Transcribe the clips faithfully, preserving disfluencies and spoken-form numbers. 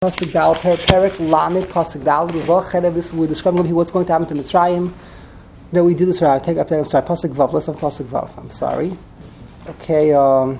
Pasuk Dal, Perek Lamed, Pasuk Dal, this we're describing here what's going to happen to Mitzrayim. No, we did this right. I take up. I'm sorry. Pasuk Vav. Let's have Pasuk Vav. I'm sorry. Okay. Um,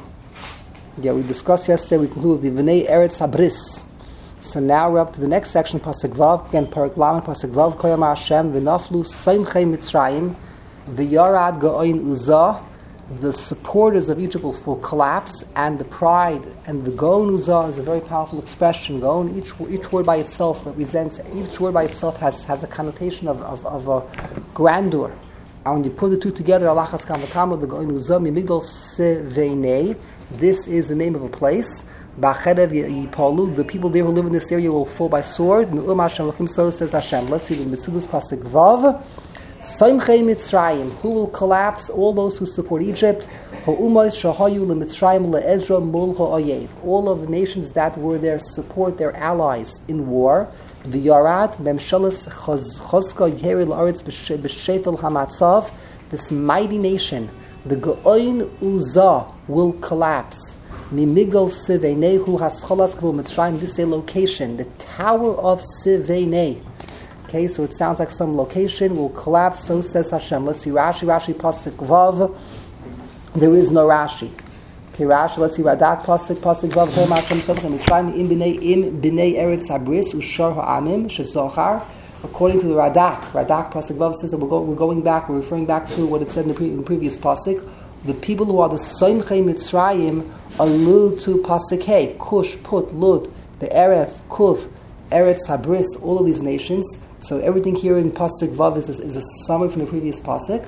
yeah, we discussed yesterday. We concluded the V'nei Eretz Habris. So now we're up to the next section. Pasuk Vav. Again, Perek Lamed, Pasuk Vav. Koyam Hashem v'naflu Soimchei Mitzrayim v'yarad Ga'oin Uzah. The supporters of Egypt will, will collapse, and the pride and the Goon Uzah is a very powerful expression. Goon, each each word by itself represents, each word by itself has, has a connotation of, of, of a grandeur. And when you put the two together, Allah has kamakama, the Goon Uzah, Mimigdal Seveinei, this is the name of a place. Ba'chedev Yipalu, the people there who live in this area will fall by sword. Nu'um Hashem L'chim, so says Hashem. Let's see the Mitzvahs Pasuk Vav. Soimchei Mitzrayim, who will collapse? All those who support Egypt. Ha'umayis shahayu leMitzrayim leEzra mul ha'oyev. All of the nations that were there support their allies in war. V'yarat memshalas chozka yeri la'aretz b'shefel hamatzav. This mighty nation, the Ga'oin Uzah, will collapse. Mimigdal Seveinehu hascholas k'vul Mitzrayim. This is a location, the Tower of Seveinei. Okay, so it sounds like some location will collapse. So says Hashem. Let's see Rashi. Rashi pasuk vav. There is no Rashi. Okay, Rashi. Let's see Radak pasuk pasuk vav. Kol Hashem tovchem Mitzrayim im b'nei im b'nei Eretz Habris ushar ha'amim shezochar. According to the Radak, Radak pasuk vav says that we're, go, we're going back. We're referring back to what it said in the, pre, in the previous pasuk. The people who are the Soimchei Mitzrayim allude to pasuk Hey, Kush, Put, Lud, the Eref, Kuv, Eretz Habris, all of these nations. So everything here in Pasuk Vav is a, is a summary from the previous Pasuk.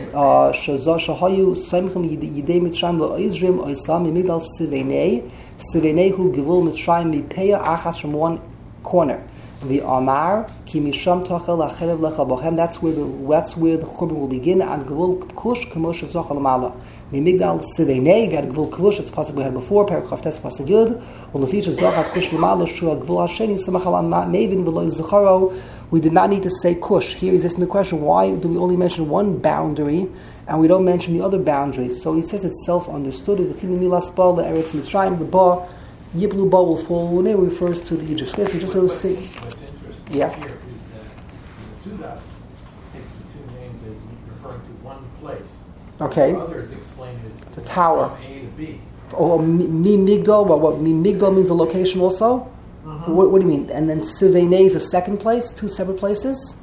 Shazah shahayu soimchem yidei Mitzrayim lo'izrim oisam mimigdal Seveinei Seveinehu givul Mitzrayim mipeya achas, from one corner. The Amar ki misham tachel acherev lecha bochem. That's where the that's where the churban will begin. And givul kush k'mosh zochal mala. Mimigdal Seveinei got givul kush. It's Pasuk we had before. Perek Chavtes Pasuk Yud. Ulefish zochal kush l'mala shua givul hasheni samachal mevin v'lo zecharo. We did not need to say Kush. Here he's asking the question, why do we only mention one boundary and we don't mention the other boundaries? So he says it's self-understood. The Eretz Mitzrayim, the Ba, Yiblu Ba will fall when it refers to the Egypt. So just so see. What's interesting Yes. here is that the Mitzudas takes the two names as referring to one place. Okay. Others explain it it's a tower. from A to B. Oh, Mi Migdal, what, what Mi Migdal means a location also? Mm-hmm. What, what do you mean? And then Seveinei is a second place, two separate places?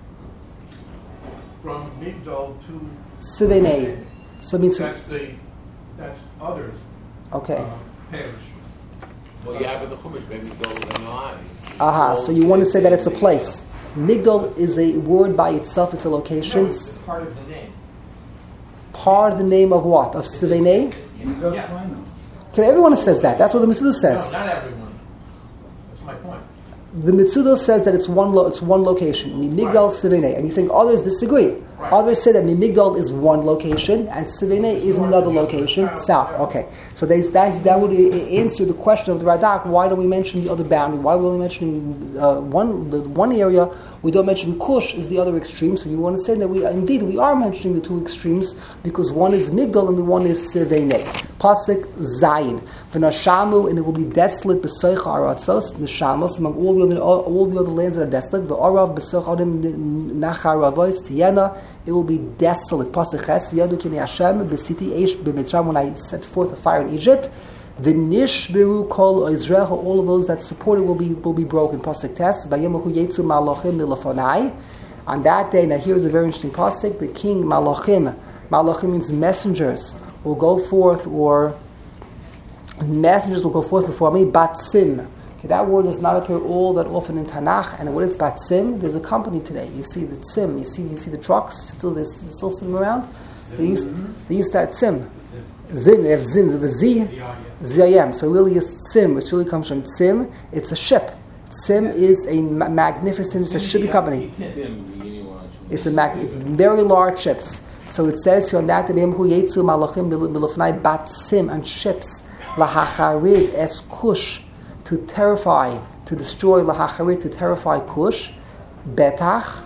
From Migdal to Seveinei. So it means that's the that's others. okay. Uh, perish. Well, you have in the Chumash, maybe Migdal and Noai. Aha, so you want to say that it's a place. Migdal is a word by itself, it's a location. No, it's part of the name. Part of the name of what? Of Seveinei? Yeah. Okay, everyone says that. That's what the Mitzvah says. No, not everyone. That's my point. The Mitzvah says that it's one lo- it's one location. Migdal Right. Seveinei. And you think others disagree. Right. Others say that Migdal is one location and Seveinei is another location, south. Okay. So that, that, that would answer the question of the Radak, why don't we mention the other boundary? Why are we only mentioning uh, one the one area? We don't mention Kush is the other extreme. So you want to say that we indeed we are mentioning the two extremes because one is Migdal and the one is Seveinei. Pasuk Zayin. V'nashamu, and it will be desolate b'soich aratzos, neshamos, among all the other all the other lands that are desolate. V'arav b'soich adim nacharavois tiyena, it will be desolate. Pasuk Ches v'yadu kinei Hashem b'siti eish b'mitzrayim, when I set forth a fire in Egypt. V'nishberu kol Israel, all of those that support it will be will be broken. Pasuk Tes v'yemahu yetzu malachim milafonai. On that day, now here's a very interesting pasuk. The king malachim, malachim means messengers, will go forth, or messengers will go forth before me. Batsim. Okay, that word does not appear all that often in Tanakh. And what is Batsim? There's a company today. You see the Tzim. You see you see the trucks. Still, there's still sitting around. They used they used that Tzim. Zim. They have Zim. The Z. Ziyam. So really, it's Tzim, which really comes from Tzim. It's a ship. Tzim is a ma- magnificent. It's a shipping company. It's a mag- It's very large ships. So it says here on that day, who yetzu malachim milafnai Batsim, and ships. Lahacharid es Kush, to terrify, to destroy. Lahacharid, to terrify Kush. Betach,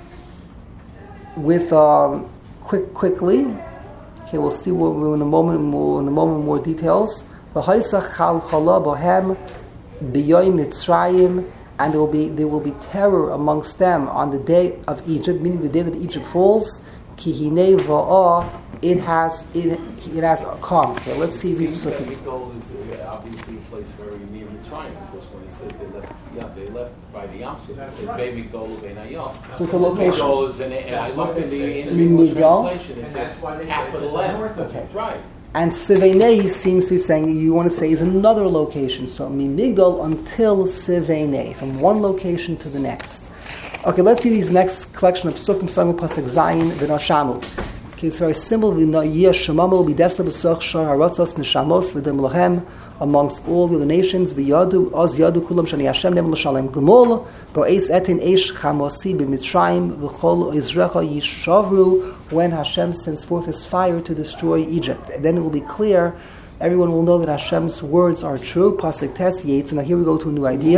with um, quick, quickly. Okay, we'll see we'll, in a moment more in a moment more details. V'haisach chal chala bohem b'yoyim Mitzrayim and there will be there will be terror amongst them on the day of Egypt, meaning the day that Egypt falls. Ki hinei va'ah, it has it it has come. Okay, let's see these specific. Migdol is uh, obviously a place very near Mitzrayim, because when he said they left, yeah, they left by the Yam Suf. It said right. Be Migdol U'Bein Hayam. So it's a location. Migdol is in it, and That's I looked why in they the, say in it's the English Migdol. translation. It And said that's why they say capital it's the M. north of Okay. Right. And Sivene, he seems to be saying, you want to say, is another location. So, Mimigdol until Sivene, from one location to the next. Okay, let's see these next collection of Psukim, starting with Pasuk Zayin, V'noshamu. Okay, it's very simple. V'noyeh shemamu b'desla b'soch shor haratzos neshamos l'dem lochem amongst all the other nations. V'yadu, oz yadu kulam shani Hashem nem l'shalem gemol bo'es etin eish chamosi b'mitzrayim v'chol izrecha yishavru, when Hashem sends forth His fire to destroy Egypt. And then it will be clear, everyone will know that Hashem's words are true. Pasuk Tes Yetz. Now here we go to a new idea.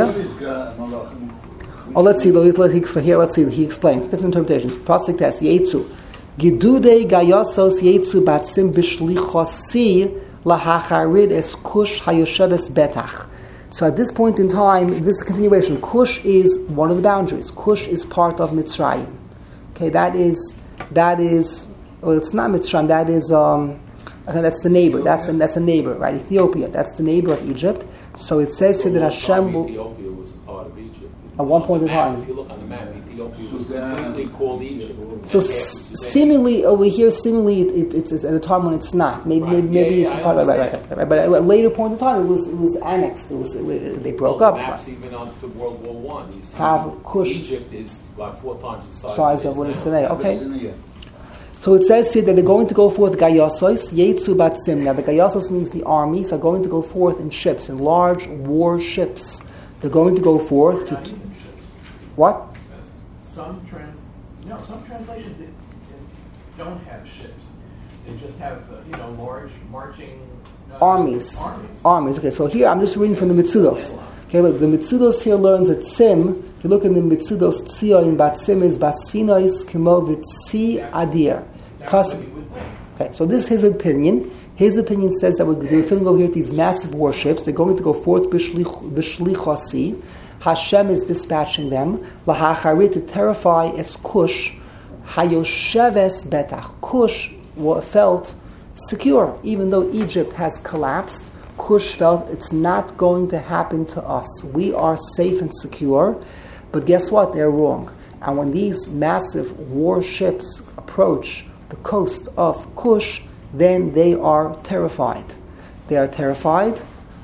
Oh, let's see. Let, let, let, here, let's see. He explains different interpretations. Pasuk Tes Yetzu. Gidudei gayosos Yetzu batsim b'shlichosi lahacharid es kush hayosheves betach. So at this point in time, this is a continuation. Kush is one of the boundaries. Kush is part of Mitzrayim. Okay, that is that is. Well, it's not Mitzrayim. That is um. Okay, that's the neighbor. That's a, that's a neighbor, right? Ethiopia. That's the neighbor of Egypt. So it says here that Hashem will. Ethiopia was a part of Egypt. At one point in time. If you look on the map, Ethiopia was completely called Egypt. So s- seemingly over here, seemingly it, it, it's at a time when it's not. Maybe Right. maybe, maybe Yeah, it's yeah, a part I of right, right, right, right. But at a later point in time, it was it was annexed. It was it, they broke well, up. the maps even on to World War One. You see, Have Kush Egypt is about four times the size, size it of what it is now. today. Okay. So it says here that they're going to go forth gayasos yetzu batsim. Now the gayasos means the armies are going to go forth in ships, in large war ships. They're going to go forth to. Not even ships. What? Some trans, no, some translations it, it don't have ships. They just have uh, you know large marching uh, Armies. Armies. Armies. Okay, so here I'm just reading from the Mitzudos. Okay, look, the Mitzudos here learns that Sim, if you look in the Mitzudos, Tzia in Batsim is Basfinois Kimo Vitzi Adir. That's what you would think. Okay, so this is his opinion. His opinion says that we're, they're filling over here with these massive warships. They're going to go forth b'shlichosi. Hashem is dispatching them. Lahacharit, to terrify es Kush. Hayosheves betach. Kush felt secure. Even though Egypt has collapsed, Kush felt it's not going to happen to us. We are safe and secure. But guess what? They're wrong. And when these massive warships approach the coast of Kush, then they are terrified. They are terrified.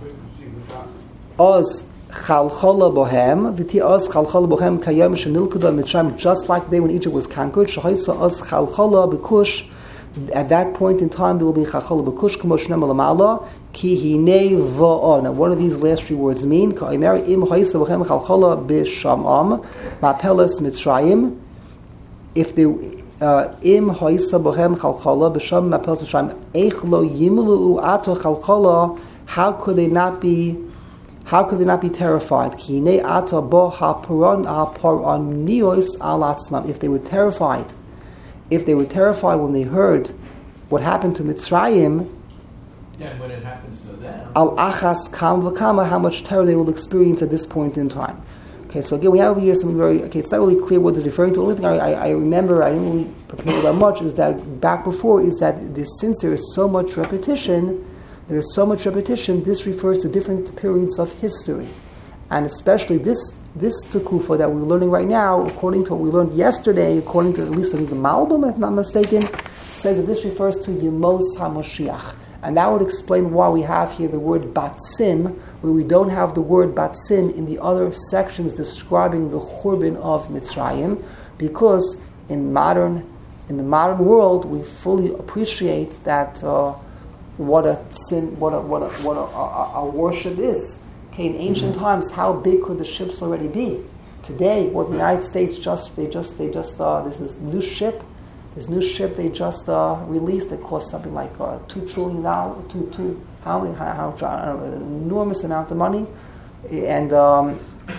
Oz chalchola bohem, v'ti oz chalchola bohem kayom shenilkuda mitzrayim, just like they when Egypt was conquered. Shahaisa oz chalchola b'kush. At that point in time, there will be chalchola b'kush k'mo shnem alamala ki hinei va'o. Now, what do these last three words mean? Ka'imeri im chaisa bohem chalchola b'shamam ma'peles mitzrayim. If they im haisa bohem chalchala b'sham mapel tzrayim eich lo yimlu ato chalchala, how could they not be how could they not be terrified? Ki nei ato bo haparon haparon nios al atzmam. If they were terrified, if they were terrified when they heard what happened to Mitzrayim, Then when it happens to them, al achas kam v'kama, how much terror they will experience at this point in time. Okay, so again, we have over here something very, okay, it's not really clear what they're referring to. The only thing I, I, I remember, I didn't really prepare that much, is that back before, is that this, since there is so much repetition, there is so much repetition, this refers to different periods of history. And especially this this Tekufa that we're learning right now, according to what we learned yesterday, according to at least I think the Malbim, if I'm not mistaken, says that this refers to Yemos HaMashiach. And that would explain why we have here the word Batsim, where we don't have the word Batsim in the other sections describing the Churban of Mitzrayim, because in modern, in the modern world, we fully appreciate that uh, what a tzim, what a what a what a, a, a worship is. Okay, in ancient times, how big could the ships already be? Today, what the United States just they just they just uh, there's this new ship. This new ship they just uh, released, it cost something like uh, two trillion dollars, two, two, how many, how, how, I don't know, an enormous amount of money. And um,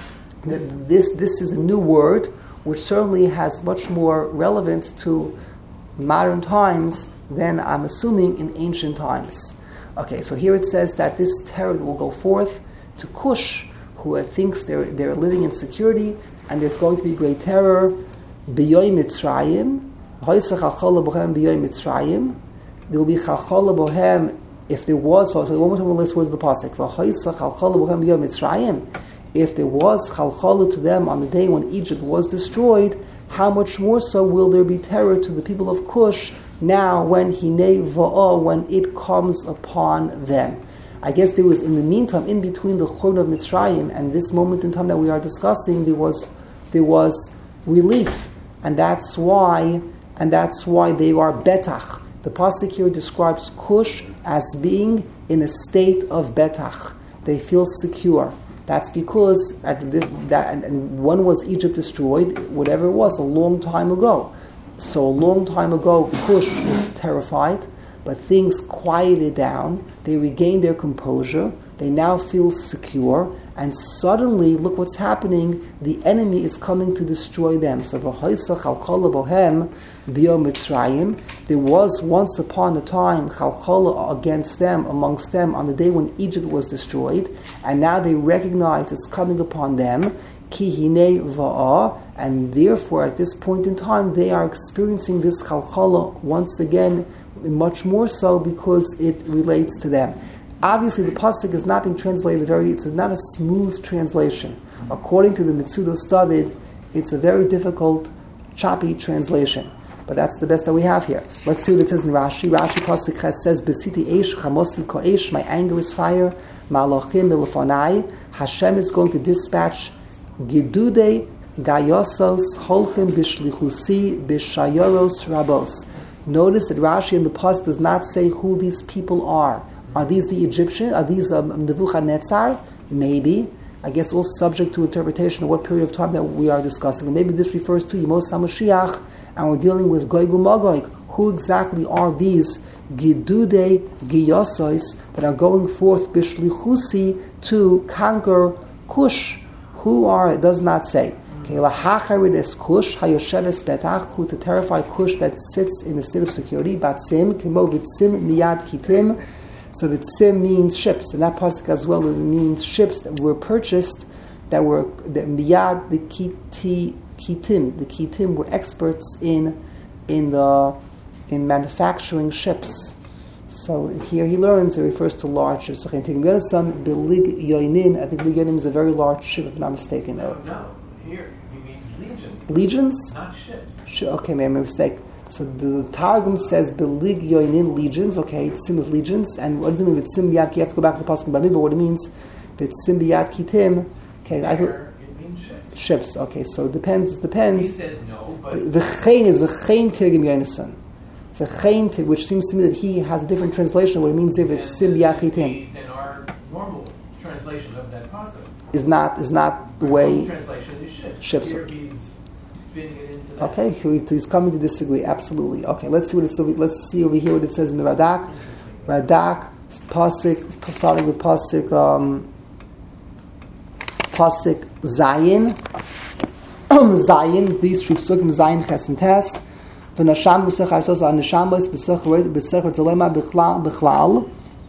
this this is a new word, which certainly has much more relevance to modern times than, I'm assuming, in ancient times. Okay, so here it says that this terror will go forth to Cush, who thinks they're they're living in security, and there's going to be great terror. B'yoy Mitzrayim, hoysach chalchola bohem b'yoy Mitzrayim. There will be chalchola bohem if there was. So one more time we'll list words of the pasuk. V'hoysach chalchola bohem b'yoy Mitzrayim. If there was chalchola to them on the day when Egypt was destroyed, how much more so will there be terror to the people of Cush now when hinei va'ah, when it comes upon them? I guess there was, in the meantime, in between the Churban of Mitzrayim and this moment in time that we are discussing, there was there was relief, and that's why and that's why they are betach. The pasuk here describes Cush as being in a state of betach. They feel secure. That's because at this, that and, and when was Egypt destroyed? Whatever it was, a long time ago. So a long time ago, Cush was terrified, but things quieted down. They regained their composure. They now feel secure. And suddenly, look what's happening. The enemy is coming to destroy them. So, v'hoysach chalchola bohem b'yom Mitzrayim. There was once upon a time chalchola against them, amongst them, on the day when Egypt was destroyed. And now they recognize it's coming upon them. Ki hinei va'ah. And therefore, at this point in time, they are experiencing this chalchola once again, much more so because it relates to them. Obviously, the pasuk is not being translated very. It's not a smooth translation. According to the Metzudos David, it's a very difficult, choppy translation. But that's the best that we have here. Let's see what it says in Rashi. Rashi pasuk Ches says, "Besiti eish chamosi ko'esh." My anger is fire. Malachim milefonai. Hashem is going to dispatch gidudei gayosos holchim bishlichusi bishayoros rabos. Notice that Rashi in the pasuk does not say who these people are. Are these the Egyptians? Are these um, Nebuchadnezzar? Maybe. I guess all subject to interpretation of what period of time that we are discussing. And maybe this refers to Yemos HaMashiach, and we're dealing with Gog uMagog. Who exactly are these Gidudei Giyosos that are going forth Bishlichusi to conquer Cush? Who are, it does not say. Okay, Lahacharid es Cush, Hayosheves Betach, who to terrify Cush that sits in a state of security, Batsim, Kimo Vitzim Miyad Kitim. So the tzim means ships, and that pasuk as well, it means ships that were purchased, that were, that miyad, the kiti, kitim, the kitim were experts in in the in manufacturing ships. So here he learns, it refers to large ships. Okay, taking the other son, Bilig Yoinin, I think Bilig Yoinin is a very large ship, if I'm not mistaken. No, no, here he means legions. Legions? Not ships. Sh- okay, maybe my mistake. So the Targum says Belig Yoinin legions. Okay, it's sim with legions. And what does it mean with sim biyad? You have to go back to the pasuk Bami, but what it means with sim biyad kitim? Okay, there, I think it means ships. Ships. Okay, so it depends. It depends. He says no, but The chain is the chain tirgim yoinason. The chain, which seems to me that he has a different translation of what it means if it's sim biyad kitim. Then our normal translation of that pasuk Is not is not the Our way. normal translation is ships. Ships. Here he's fitting it into that. Okay, he- he's coming to disagree. Absolutely. Okay, let's see what it's. Let's see over here what it says in the Radak. Radak pasuk, starting with pasuk um, pasuk Zayin. Zayin. These three psukim Zayin Ches and Tes. V'nasham b'sech ha'asos ha'neshama is b'sech b'sech v'tzalema b'chlal b'chlal.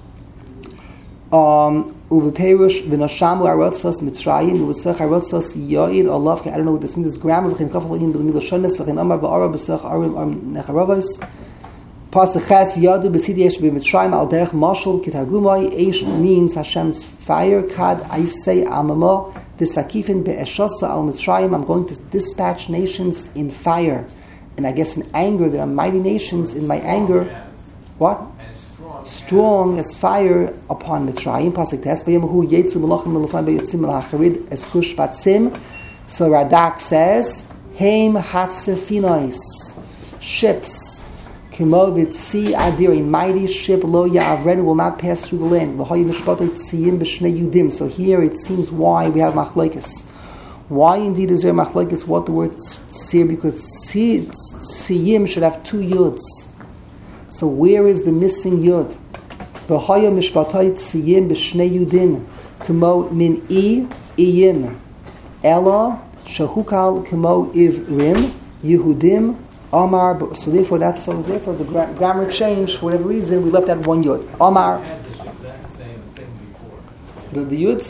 Um. Uveperush v'nashamu arotzos Mitzrayim uvesech arotzos yoid olav. I don't know what this means. This grammar v'chin kafalin b'lemilah shones v'chin amar ba'ara b'sech arim arim necharavos. Pasuk Ches yadu b'sidi yesh b'Mitzrayim al derech mashal kitargumai. Eish means Hashem's fire. Kad aisei amamo disakifin be'eshosa al Mitzrayim. I'm going to dispatch nations in fire, and I guess in anger. There are mighty nations in my anger. What? Strong as fire upon Mitzrayim. Pasuk Tes. B'yemahu yetzu melachim melufan beyitzim melhacharid es kush batzim. So Radak says, Heim hasefinois, ships. Kimo vitzi adir, a mighty ship lo ya'avren, will not pass through the land. V'hoyi mishpatoi tziyim b'shnei yudim. So here it seems why we have machlokes. Why indeed is there machlokes? What the word tzir? Because tziyim should have two yuds. So where is the missing yud? V'haya mishpatay tziyim b'shnei yudin k'mo min i iyim ela shehukal k'mo ivrim Yehudim Amar. So therefore, that's so therefore the gra- grammar changed for whatever reason. We left that one yud. Amar. We had this exact same thing before. The, the yuds. Yeah,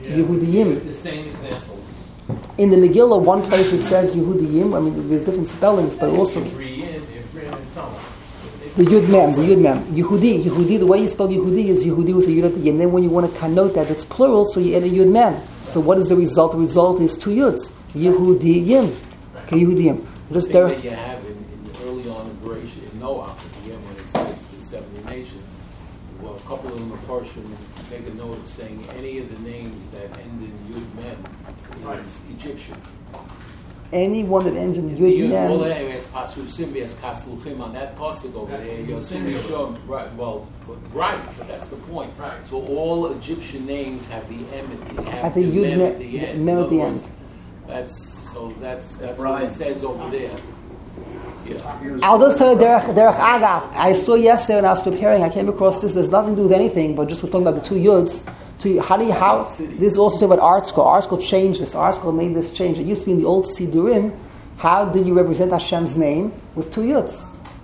Yehudiyim. The same examples. In the Megillah, one place it says Yehudiyim. I mean, there's different spellings, but also Ivriim, Ivrim, and so on. the Yud Mem, the Yud Mem. Yehudi, Yehudi. The way you spell Yehudi is Yehudi with a Yud at the end. Then when you want to connote that it's plural, so you add a Yud Mem. So what is the result? The result is two Yuds. Yehudiyim. Okay, Yehudiyim. Just The there. thing that you have in, in the early on in Bereshit, in Noah, again, when it says the seventy nations, well, a couple of them are first make a note saying any of the names that end in Yud Mem is Egyptian. Anyone that ends in The Yud Yud, all Mem. the as Pasusim, as Kasluchim on that pasuk over there, Yosim Yishom, right? Well, but, right, but that's the point. Right. So all Egyptian names have the M at the, have At the the Yud Mem Mem- at the end. Mem In at the other words, end. That's so. That's that's Right. what it says over there. Yeah. I'll just tell you, Derech, Derech Agav. I saw yesterday when I was preparing, I came across this. There's nothing to do with anything, but just we're talking about the two Yuds. To, how do you, how, this is also talking about Art School. Art School changed this. Art School made this change. It used to be in the old Sidurim. How did you represent Hashem's name with two Yuds?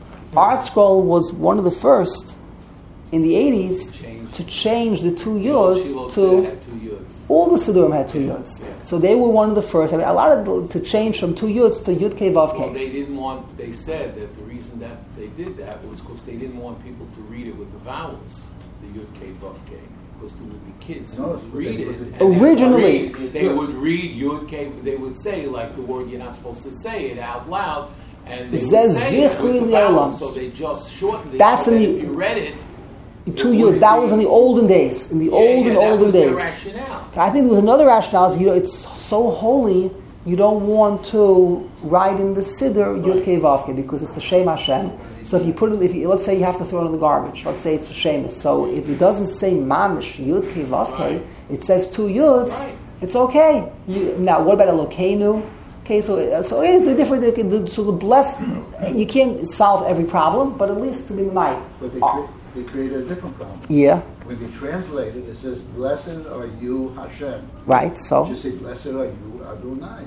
Art Scroll was one of the first in the eighties Change. to change the two Shiloh Yuds said to it had two Yuds. all the Sidurim had two Yeah, Yuds. yeah. So they were one of the first. I mean, a lot of the, to change from two Yuds to Yud K Vav Well, K. they didn't want. They said that the reason that they did that was because they didn't want people to read it with the vowels, the Yud K Vav K, because there would be kids who No, would it's read what it. they- and they would Originally- read- they would read Yud K. They would say like the word you're not supposed to say it out loud, and they would Zeh say it with the Zichri vowels. Le'olam. So they just shortened it. That's so in that the- if you read it. Two it Yuds. wouldn't That be- was in the olden days. In the Yeah, olden, yeah, that olden was days. their rationale. I think there was another rationale. Is, you know, it's so holy, you don't want to write in the Siddur Yud Kei Vav Kei because it's the Shem Hashem. So if you put it, if you, let's say you have to throw it in the garbage. Let's say it's a Shemus. So if it doesn't say Mamish Yud Kei Vav Kei, Right. it says two Yuds. Right. It's okay. You, now, what about a Lokeinu? Okay, so so yeah, the different. The, so the blessed, you can't solve every problem, but at least to be might. But they, Uh, cre- they created a different problem. yeah. When they translate it, it says, "Blessed are you, Hashem." Right. So You say, "Blessed are you, Adonai."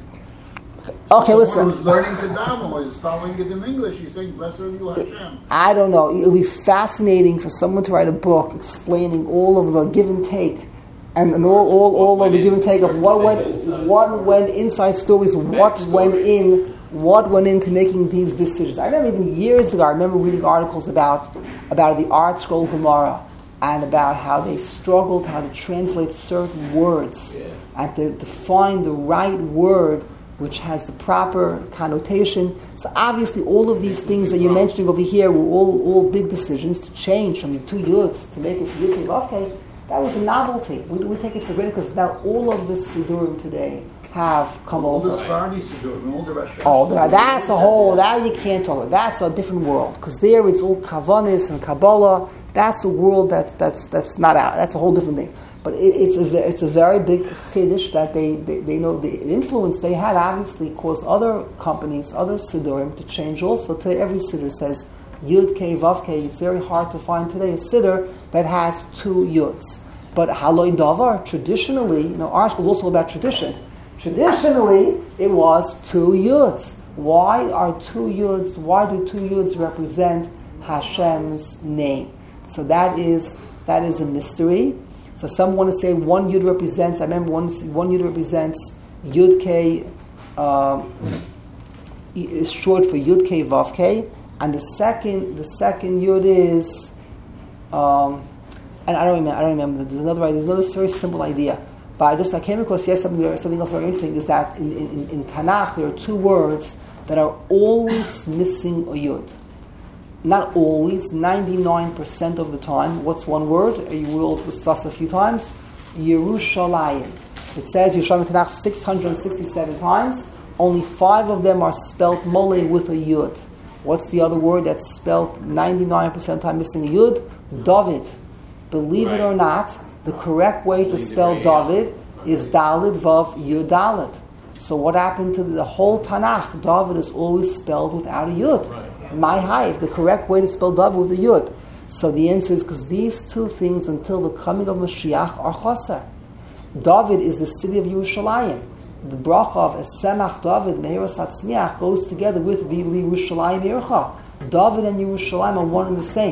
okay, listen. Someone who's learning to daven or is following it in English, he's saying, "Blessed are you, Hashem." I don't know. It would be fascinating for someone to write a book explaining all of the give and take, and, and all, all, all of the give and take of what went, what went inside stories, what went in, what went into making these decisions. I remember even years ago, I remember reading articles about about the Art Scroll Gemara and about how they struggled how to translate certain words Yeah. and to, to find the right word which has the proper connotation. So obviously all of these things that you're mentioning over here were all, all big decisions to change from the two Yuds to make it to Yud Kei Vav Kei. That was a novelty. We, we take it for granted because now all of the Sidurim today have come All over. the Sephardi Siddur, all the Russian. Oh, that- that's a whole, that you can't talk about. That's a different world. Because there it's all Kavanis and Kabbalah. That's a world that, that's that's not out. That's a whole different thing. But it, it's, a, ve- it's a very big chiddush that they, they, they know the influence they had obviously caused other companies, other Siddurim to change also. Today every Siddur says Yud Kei Vav Kei. It's very hard to find today a Siddur that has two Yuds. But Haloi Davar, traditionally, you know, our school is also about tradition. Traditionally, it was two Yuds. Why are two Yuds, why do two Yuds represent Hashem's name? So that is that is a mystery. So some want to say one Yud represents, I remember one, one Yud represents Yud K, um, is short for Yud K Vav K, and the second the second Yud is, um, and I don't remember. I don't remember. There's another. There's another very simple idea. But I just I came across yes something something else very interesting is that in, in, in Tanakh there are two words that are always missing a Yud. Not always, ninety-nine percent of the time. What's one word? You will discuss a few times. Yerushalayim. It says Yerushalayim Tanakh six hundred sixty-seven times. Only five of them are spelt mole with a Yud. What's the other word that's spelt ninety-nine percent of the time missing a Yud? David. Believe it or not, the correct way to spell David is Dalid Vav Yud Dalid. So what happened to the whole Tanakh? David is always spelled without a Yud. My hive, the correct way to spell David with a Yud. So the answer is because these two things until the coming of Mashiach are chaser. David is the city of Yerushalayim. The bracha of Esemach David, Mehiras Hatzmiach, goes together with the Yerushalayim Yercha. David and Yerushalayim are one and the same.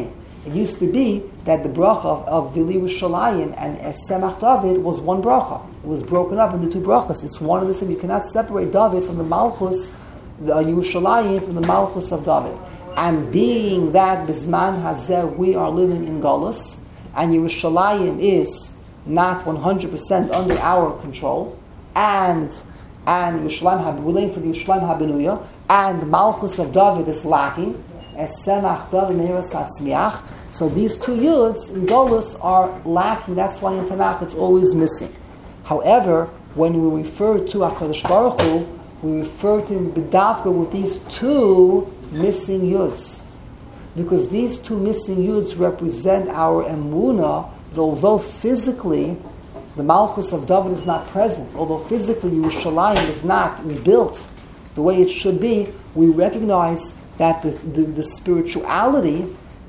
It used to be that the bracha of, of Vili Yerushalayim and Semach David was one bracha. It was broken up into two brachas. It's one of the same. You cannot separate David from the Malchus, the Yerushalayim from the Malchus of David. And being that Bizman Hazeh, we are living in Golus, and Yerushalayim is not one hundred percent under our control, and and Yerushalayim, we're waiting for the Yerushalayim Habenuya, and the Malchus of David is lacking, as Semach David Meiras Hatzmiach. So these two yuds in Golus are lacking. That's why in Tanakh it's always missing. However, when we refer to HaKadosh Baruch Hu, we refer to him b'davka with these two missing yuds, because these two missing yuds represent our emunah. That although physically the Malchus of David is not present, although physically Yerushalayim is not rebuilt the way it should be, we recognize that the, the, the spirituality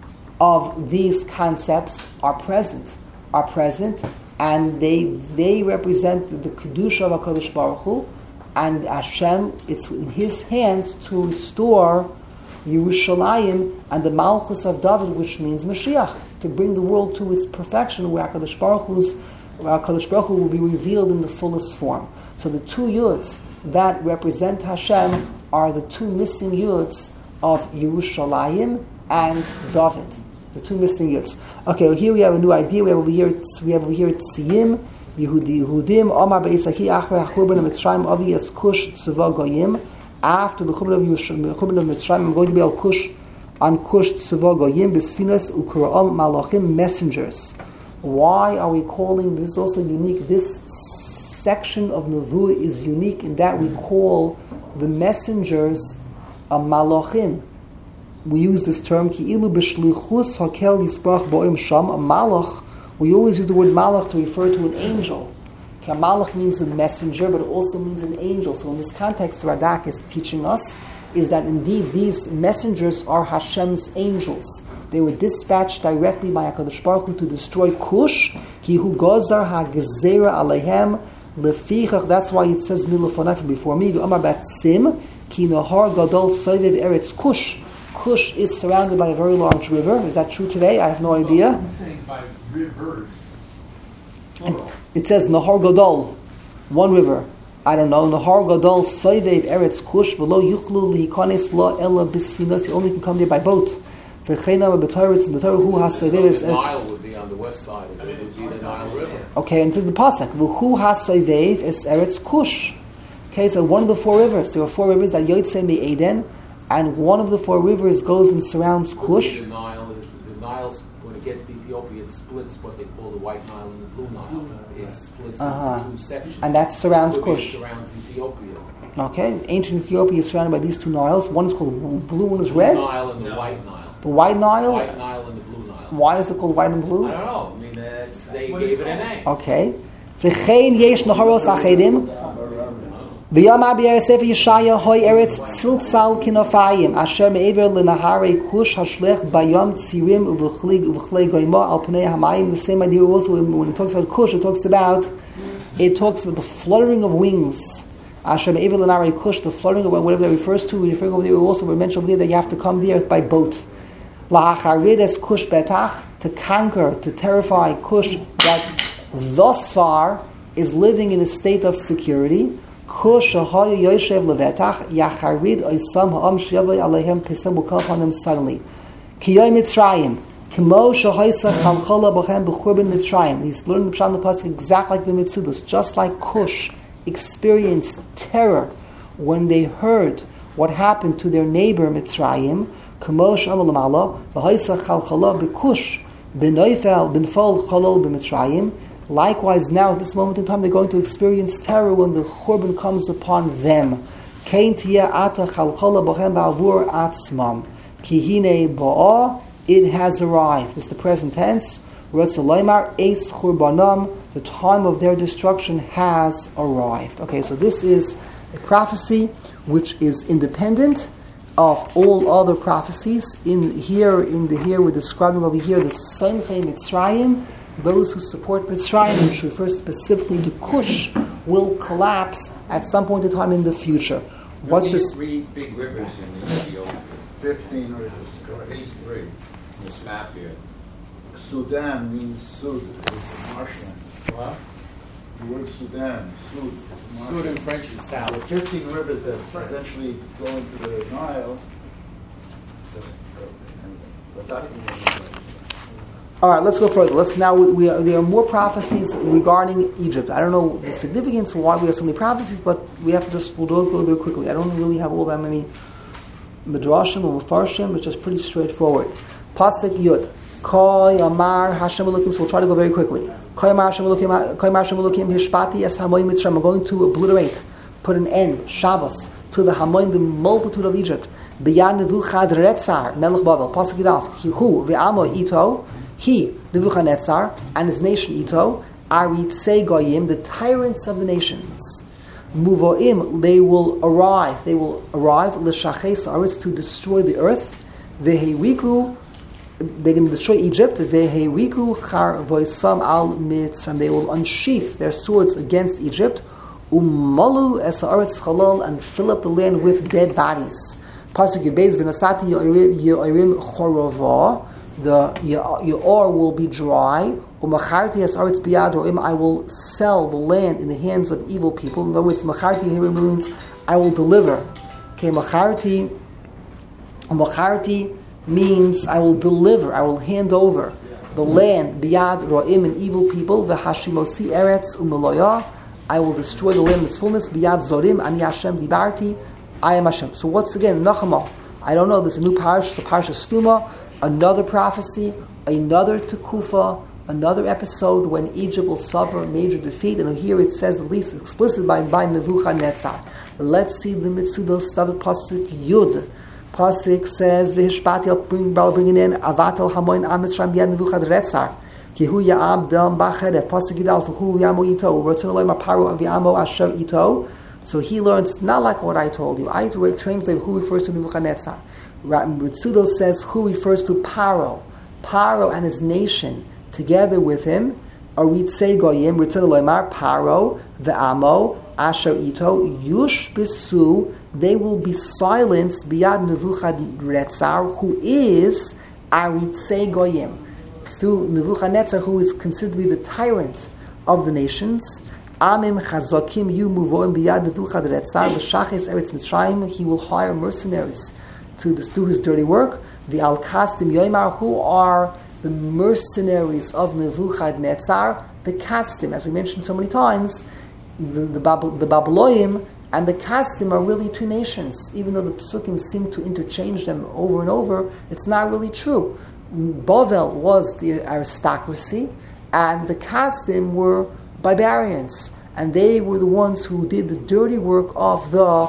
of these concepts are present, are present, and they they represent the, the Kedusha of HaKadosh Baruch Hu, and Hashem, it's in His hands to restore Yerushalayim and the Malchus of David, which means Mashiach, to bring the world to its perfection, where HaKadosh Baruch Hu's, where HaKadosh Baruch Hu will be revealed in the fullest form. So the two yuds that represent Hashem are the two missing yuds of Yerushalayim and David. The two missing yuds. Okay, well, here we have a new idea. We have over here. We have over here Tziyim, Yehudi Yehudim, Omar Beisachi Achre Hachurban Mitzrayim Avi Yas Kush Tzava Goyim. After the Churban of Churban of Mitzrayim, I'm going to be al Kush on Kush Tzava Goyim B'Sfinas Ukura'am Malachim messengers. Why are we calling this also unique? This section of Nevuah is unique in that we call the messengers a Malachim. We use this term Ki'ilu B'Shlichus Hakel Yisbrach Bo'im Sham. A Malach. We always use the word Malach to refer to an angel. A Malach means a messenger, but it also means an angel. So in this context, the Radak is teaching us is that indeed these messengers are Hashem's angels. They were dispatched directly by HaKadosh Baruch Hu to destroy Kush. Ki hu gozar ha-gezera aleihem lefichach. That's why it says milufonach before me. V'amar bat-sim ki nahar gadol soivev eretz Kush. Kush is surrounded by a very large river. Is that true today? I have no idea. I'm saying by rivers. It, it says Nahar Gadol, one river. I don't know. Nahar Gadol Soivev Eretz Kush V'lo Yuchlu Lihikanes Lo Ela B'Sfinos. You only can come there by boat. V'cheinam B'Toretz and the Torah Hu HaSoivev. So the Nile would be on the west side. It would be the Nile River. Okay, and this is the pasuk. V'Hu HaSoivev is Eretz Kush. Okay, so one of the four rivers. There are four rivers that Yotzei Me'eden, and one of the four rivers goes and surrounds Kush. The Nile is the Nile's when it gets to Ethiopia, it splits what they call the White Nile and the Blue Nile. It splits uh-huh. into two sections. And that surrounds Libya Kush. surrounds Ethiopia. Okay, ancient Ethiopia is surrounded by these two Niles. One is called blue, one is Blue red. Nile and the White Nile. The White Nile. White Nile and the Blue Nile. Why is it called white and blue? I don't know. I mean, that's, they gave it a name. Okay. V'chein yesh naharos achedim. V'yam abiyar sefer Yeshaya hoy eretz tziltzal kinofayim asher me'ever l'naharei kush hashlech bayam tzirim uv'chlig uv'chlei goyma al pnei hamayim. The same idea also when it talks about kush, it talks about it talks about the fluttering of wings. Asher me'ever l'naharei kush, the fluttering of whatever that refers to. Referring over there also we mentioned over there that you have to come there by boat. Lahacharid es kush betach, to conquer, to terrify Kush that thus far is living in a state of security. Kush shahoy yoshev levetach yacharid oisam ha'am sheyavay aleihem pesem will come upon them suddenly. Kiyoy Mitzrayim kimo shahoysa chalchala b'chem b'churban Mitzrayim. He's learning the Pshat the pasuk exactly like the Mitzudos, just like Kush experienced terror when they heard what happened to their neighbor Mitzrayim. Kimo shamal lamala v'hoysa chalchala b'kush b'noifel b'nfol chalol b'Mitzrayim. Likewise, now at this moment in time, they're going to experience terror when the Churban comes upon them. Kein tiyeh ata chalchala b'chem ba'avur atzmam. Ki hine ba'a, it has arrived. It's the present tense. Ratzalaymar eis churbanam, the time of their destruction has arrived. Okay, so this is a prophecy which is independent of all other prophecies. In here, in the here, we're describing over here the same thing Mitzrayim. Those who support Mitzrayim, which refers specifically to Kush, will collapse at some point in time in the future. What's these this? Three big rivers in Ethiopia. Fifteen rivers. At least three. this map here. Sudan means Sud, it's marshland. What? The word Sudan, Sud, is Sud in marshland. French is The south. fifteen rivers that eventually go into the Nile. So, but that All right, let's go further. Let's now. We, we are, there are more prophecies regarding Egypt. I don't know the significance of why we have so many prophecies, but we have to just we'll go there quickly. I don't really have all that many midrashim or mufarshim, which is pretty straightforward. Pasuk Yud. Koy Amar Hashem Elokim. So we'll try to go very quickly. Koy Amar Hashem Elokim. Koy Amar Hashem Elokim. Hishpati es hamoyim mitzrayim. I'm going to obliterate, put an end, Shabbos, to the hamoyim, the multitude of Egypt. B'yad Nebuchadrezzar Melech Babel. Pasuk Yudalef. Who ve'amo ito. He, Nebuchadnezzar, and his nation Ito, Aritzei Goyim, the tyrants of the nations. Muvoim, they will arrive, they will arrive, L'shaches Aretz, to destroy the earth. Veheriku, they're going to destroy Egypt. Veheriku Char Voisam Al Mitzrayim, they will unsheath their swords against Egypt. Umalu Es Aretz Chalal, and fill up the land with dead bodies. Pasuk Yibez V'nasati Yoirim Chorovah. The your, your ore will be dry. Umacharti as aretz biyad, or I will sell the land in the hands of evil people. In other words, macharti here means I will deliver. Okay, macharti. Macharti means I will deliver. I will hand over the land biyad ro'im and evil people. V'hashimosi eretz umaloya. I will destroy the land in its fullness. Biyad zorim ani Hashem dibarti. I am Hashem. So once again, Nachama. I don't know. There's a new parish, the parish of Stuma. Another prophecy, another Tekufa, another episode when Egypt will suffer a major defeat. And here it says, at least explicit by, by Nebuchadnezzar. Let's see the Mitzudos stuff at Pasuk Yud. Pasuk says, V'hishpati, I'll bring, I'll bring it in, Avat el hamoin amitzram yad Nebuchadnezzar. Kihu ya'am dam b'cheref. Pasuk Yudal, V'hu yamo ito. V'rotzen olay maparu v'yamo asher ito. So he learns, not like what I told you. I translate who refers to Nebuchadnezzar. Ritzudo says who refers to Paro. Paro and his nation together with him. Aritzei Goyim, Ritzudo Loimar, Paro, Ve'amo, Asher Ito, Yush Bisu, they will be silenced biyad Nebuchadnezzar, who is Aritzei Goyim. Through Nebuchadnezzar, who is considered to be the tyrant of the nations. Amim Chazokim Yu Muvoim biyad Nebuchadnezzar, V'shaches Eretz Mitzrayim, he will hire mercenaries to do his dirty work. The Al-Kastim Yoimar, who are the mercenaries of Nebuchadnezzar, the Kastim, as we mentioned so many times, the, the, Bab- the Babylonian and the Kastim are really two nations. Even though the Psukim seem to interchange them over and over, it's not really true. Bavel was the aristocracy, and the Kastim were barbarians, and they were the ones who did the dirty work of the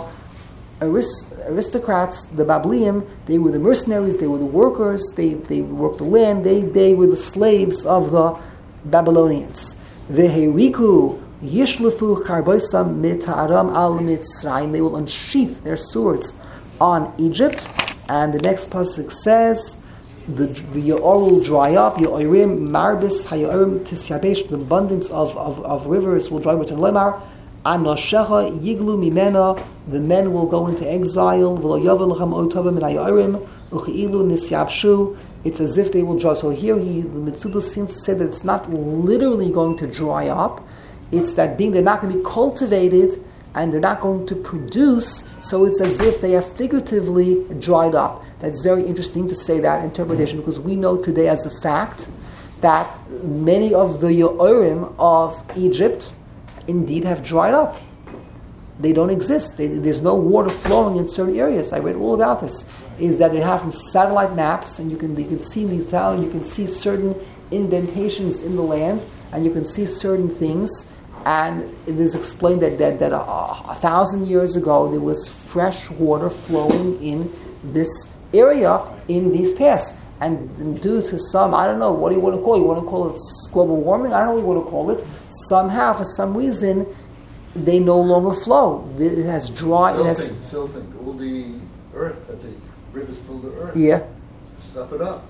aristocrats, the Babylonian. They were the mercenaries, they were the workers, they, they worked the land, they, they were the slaves of the Babylonians. Veheriku yishlufu charboisam mita'aram al mitzrayim. They will unsheath their swords on Egypt. And the next pasuk says, the the Yaor will dry up, Yaorim marbis hayorim tisyabesh, the abundance of, of, of rivers will dry up. And lemar Anoshecha yiglu mimena, the men will go into exile. V'lo yavel lechem otovim min hayorim uchi'ilu nisyabshu. It's as if they will dry. So here, he the Mitzudos seems to say that it's not literally going to dry up. It's that being they're not going to be cultivated and they're not going to produce. So it's as if they have figuratively dried up. That's very interesting to say that interpretation, because we know today as a fact that many of the Yorim of Egypt indeed have dried up. They don't exist. They, there's no water flowing in certain areas. I read all about this. Is that they have from satellite maps, and you can you can see these down. You can see certain indentations in the land, and you can see certain things. And it is explained that that, that a, a thousand years ago there was fresh water flowing in this area in these paths. And due to some, I don't know, what do you want to call it? You want to call it global warming? I don't know what you want to call it. Somehow, for some reason, they no longer flow. It has dry. Still it has, think, still think, all the earth, that the rivers fill the earth. Yeah. Stuff it up.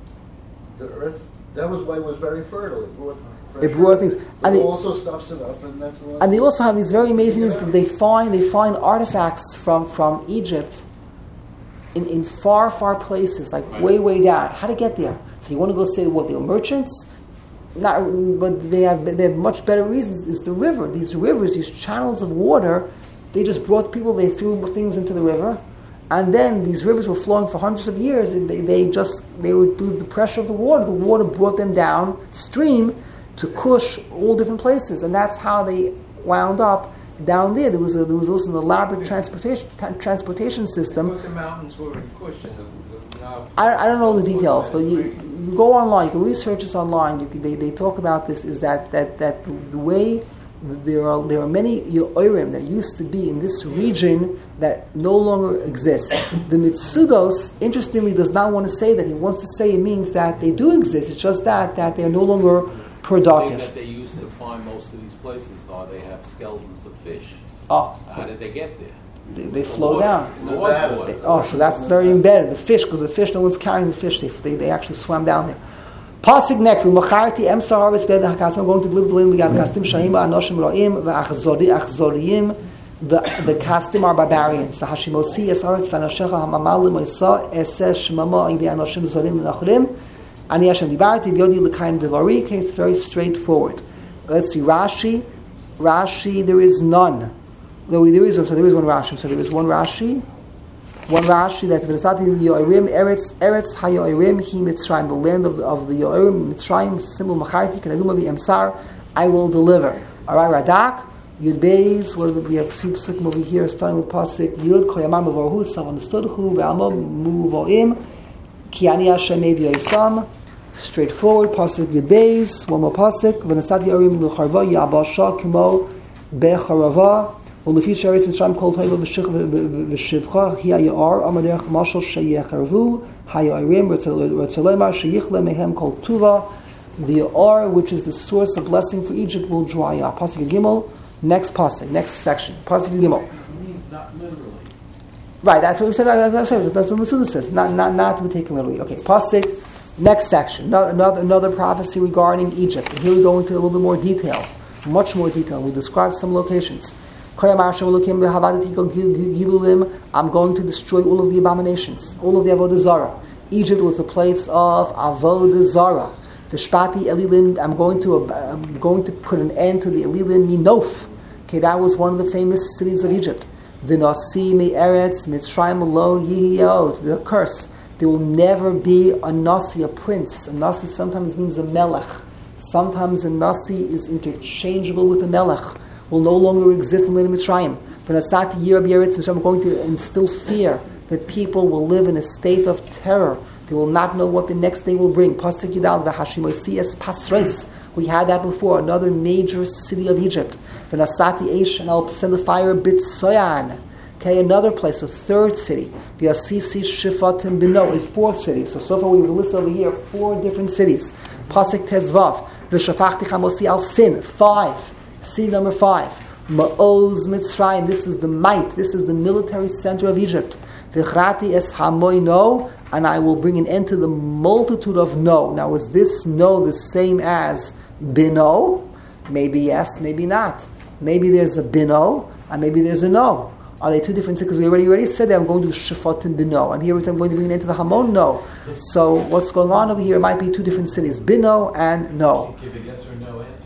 The earth, that was why it was very fertile. It brought fresh It brought earth. things. But And it they- also stuffs it up, and that's why. And they also have these very amazing things that they find. They find artifacts from, from Egypt in, in far, far places, like way, way down. How to get there? So you want to go say, what, they were merchants? Not, but they have they have much better reasons. It's the river. These rivers, these channels of water, they just brought people, they threw things into the river, and then these rivers were flowing for hundreds of years, and they, they just, they were through the pressure of the water. The water brought them downstream to Kush, all different places, and that's how they wound up down there. There was a, there was also an elaborate transportation tra- transportation system. But the mountains were in Kush, and the, the Nile. I, I don't know the details, but you, you go online, you can research this online. You can, they, they talk about this. Is that that that the, the way there are there are many Yoirim that used to be in this region that no longer exist. The Mitsudos, interestingly, does not want to say that. He wants to say it means that they do exist. It's just that that they are no longer productive. The thing that they used to find most of these places are they have skeletons of fish. Oh, So how did they get there? they, they flow down. There was water. They- oh, so that's very embedded. The fish, because the fish, no one's carrying the fish. They they, they actually swam down there. Pasuk next. Umacharti emsa harvest bed hakasim. I'm going to live the land began kastim shahima anoshim roim ve'achzori achzoriyim. The the kastim are barbarians. V'hashimosi es harvest v'anoshecha hamamal l'moisa eseh shmama idei anoshim zorim v'nachurim. Ani Hashem dibarti v'yodi l'kaim devari. Okay, it's very straightforward. Let's see Rashi. Rashi, there is none. No, there is. So there is one Rashi. So there is one Rashi. One Rashi that V'nasati Yoirim Eretz Eretz HaYoirim Hi Mitzrayim, the land of the of the Yoirim Mitzrayim, symbol Macharti Kenaguma Emsar, I will deliver. All right, Radak Yud Beis. What do we have? Psukim over here, starting with Pasuk Yud Koyamam Mevorhu. Some understood who Ve'amam Muvoim Ki Ani Hashem V'Yisam. Straightforward. Pasuk Yud Beis. One more Pasuk. V'nasati Yoirim L'Charva Yabasha Kimo Becharava. ולפי שארץ מצרים כל טויבה ושבחה היא היער אמר דרך משל שיחרבו היערים רצה לומר שיכלה מהם כל טובה. The Ya'ar, which is the source of blessing for Egypt, will dry up. Pasuk Gimel, next pasuk, next section. Pasuk Gimel. Not literally. Right, that's what we said. That's what Masuda says. Not, not, not to be taken literally. Okay, pasuk, next section. Another, another prophecy regarding Egypt. And here we go into a little bit more detail, much more detail. We describe some locations. I'm going to destroy all of the abominations, all of the Avodah Zarah. Egypt was a place of Avodah Zarah. The Shpati Elilim, I'm going to I'm going to put an end to the Elilim Minof. Okay, that was one of the famous cities of Egypt. V'nasi me eretz Mitzrayim lo yihiyot. The curse. There will never be a nasi, a prince. A nasi sometimes means a melech. Sometimes a nasi is interchangeable with a melech. Will no longer exist in the land of Mitzrayim. For Nasati Yirab Yeretz Mitzrayim, I'm going to instill fear that people will live in a state of terror. They will not know what the next day will bring. Pasuk Yudal v'Hashimosi es Pasres. We had that before. Another major city of Egypt. For Nasati Eish, and I'll send the fire Bitsoyan. Okay, another place, a third city. V'Asisi Shifatim Bino, a fourth city. So so far we've listed over here four different cities. Pasuk Tezvav v'Shafachti Chamosi Al Sin, five. City number five, Ma'oz Mitzrayim. This is the might. This is the military center of Egypt. V'chrati es hamoy no, and I will bring an end to the multitude of no. Now, is this no the same as bino? Maybe yes, maybe not. Maybe there's a bino, and maybe there's a no. Are they two different cities? Because we already already said that I'm going to Shafatim bino, and here I'm going to bring an end to the hamon no. So what's going on over here? It might be two different cities, bino and no. Give a yes or no answer.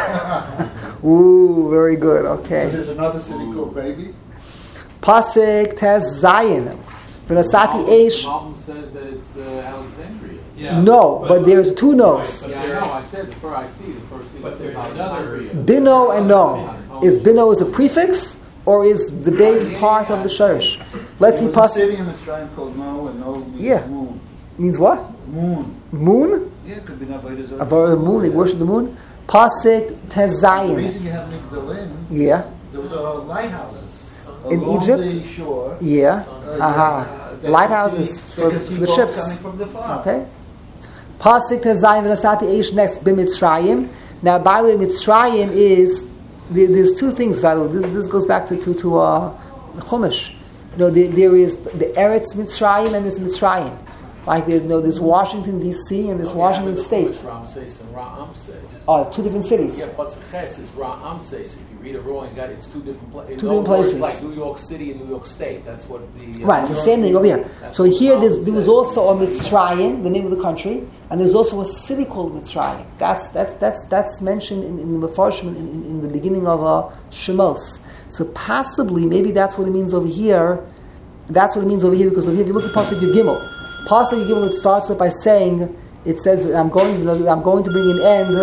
Ooh, very good. Okay. So there's another city called Baby. Pasuk Tez Zayin. V'nasati Eish. Malcolm says that it's uh, Alexandria. Yeah, No, but there's two no's. Right, Yeah, I know. I said the first I see the first thing. But I said there's another- Alexandria. Bino and no. Is bino is a prefix or is the base part of the shirish? Let's see. There was a city Pasuk in Mitzrayim called No, and No means Yeah. moon. means what? Moon. Moon. Yeah, it could be Navaida Zorah. About the moon. They worship the moon. Pasuk Tez The Zayin. reason you have Migdalim, Yeah. there was a lighthouse In along Egypt? the shore. Yeah. Uh, Aha. uh, that Lighthouses you see- for, that you for see the boats ships. coming from the far. Okay. Pasuk Tezayim v'nasati Eish next b'Mitzrayim. Now, by the way, Mitzrayim is there, there's two things. By the way, this this goes back to to, to uh, Chumash. You know, there, there is the Eretz Mitzrayim and there's Mitzrayim. Like there's no, there's Washington D C and there's Okay, Washington but State. it's Ramses and Ramses. Oh, two different cities. Yeah, but Ches is Ramses. If you read it wrong, you got it's two different places. Two different places. Like New York City and New York State. That's what the uh, Right, it's the same thing over here. So here there's, there was also a Mitzrayim, the name of the country, and there's also a city called Mitzrayim. That's that's that's that's mentioned in, in the Mefarshim in, in, in the beginning of uh, Shemos. So possibly, maybe that's what it means over here. That's what it means over here, because over here, if you look at Pasuk Yud Gimel, Pasuk Yud Gimel, it starts off by saying, it says, I'm going, I'm going to bring an end.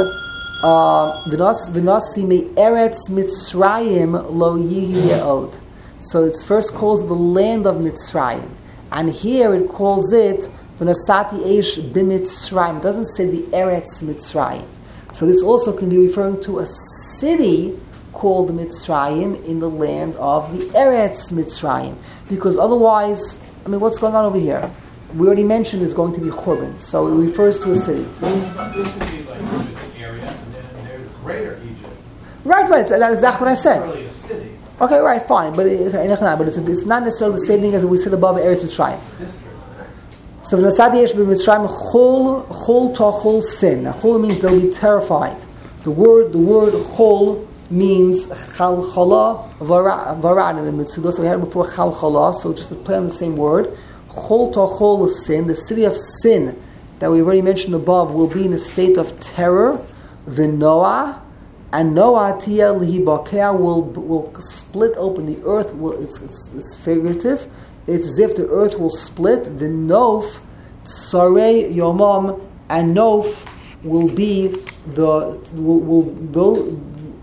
V'nasi me eretz Mitzrayim lo yihi od. So it first calls the land of Mitzrayim, and here it calls it v'nasati eish b'Mitzrayim. It doesn't say the eretz Mitzrayim. So this also can be referring to a city called Mitzrayim in the land of the eretz Mitzrayim, because otherwise, I mean, what's going on over here? We already mentioned it's going to be Churban, so it refers to a city. This could be like an area, and then there's Greater Egypt. Right, right. That's exactly what I said. It's really a city. Okay, right, fine, but it, but it's, it's not necessarily the same thing as we said above Eretz Mitzrayim. District. So v'nasadi yesh b'Mitzrayim chol chol tachol sin. Now, chol means they'll be terrified. The word the word chol means chalchala varad in the Mitzvah. So we had it before chalchala. So just to play on the same word, chol tachol is sin. The city of sin that we've already mentioned above will be in a state of terror. V'noah. And Noah tia lihibakea will will split open the earth. Will it's, it's it's figurative. It's as if the earth will split. The nof sarei yomam, and nof will be the will will the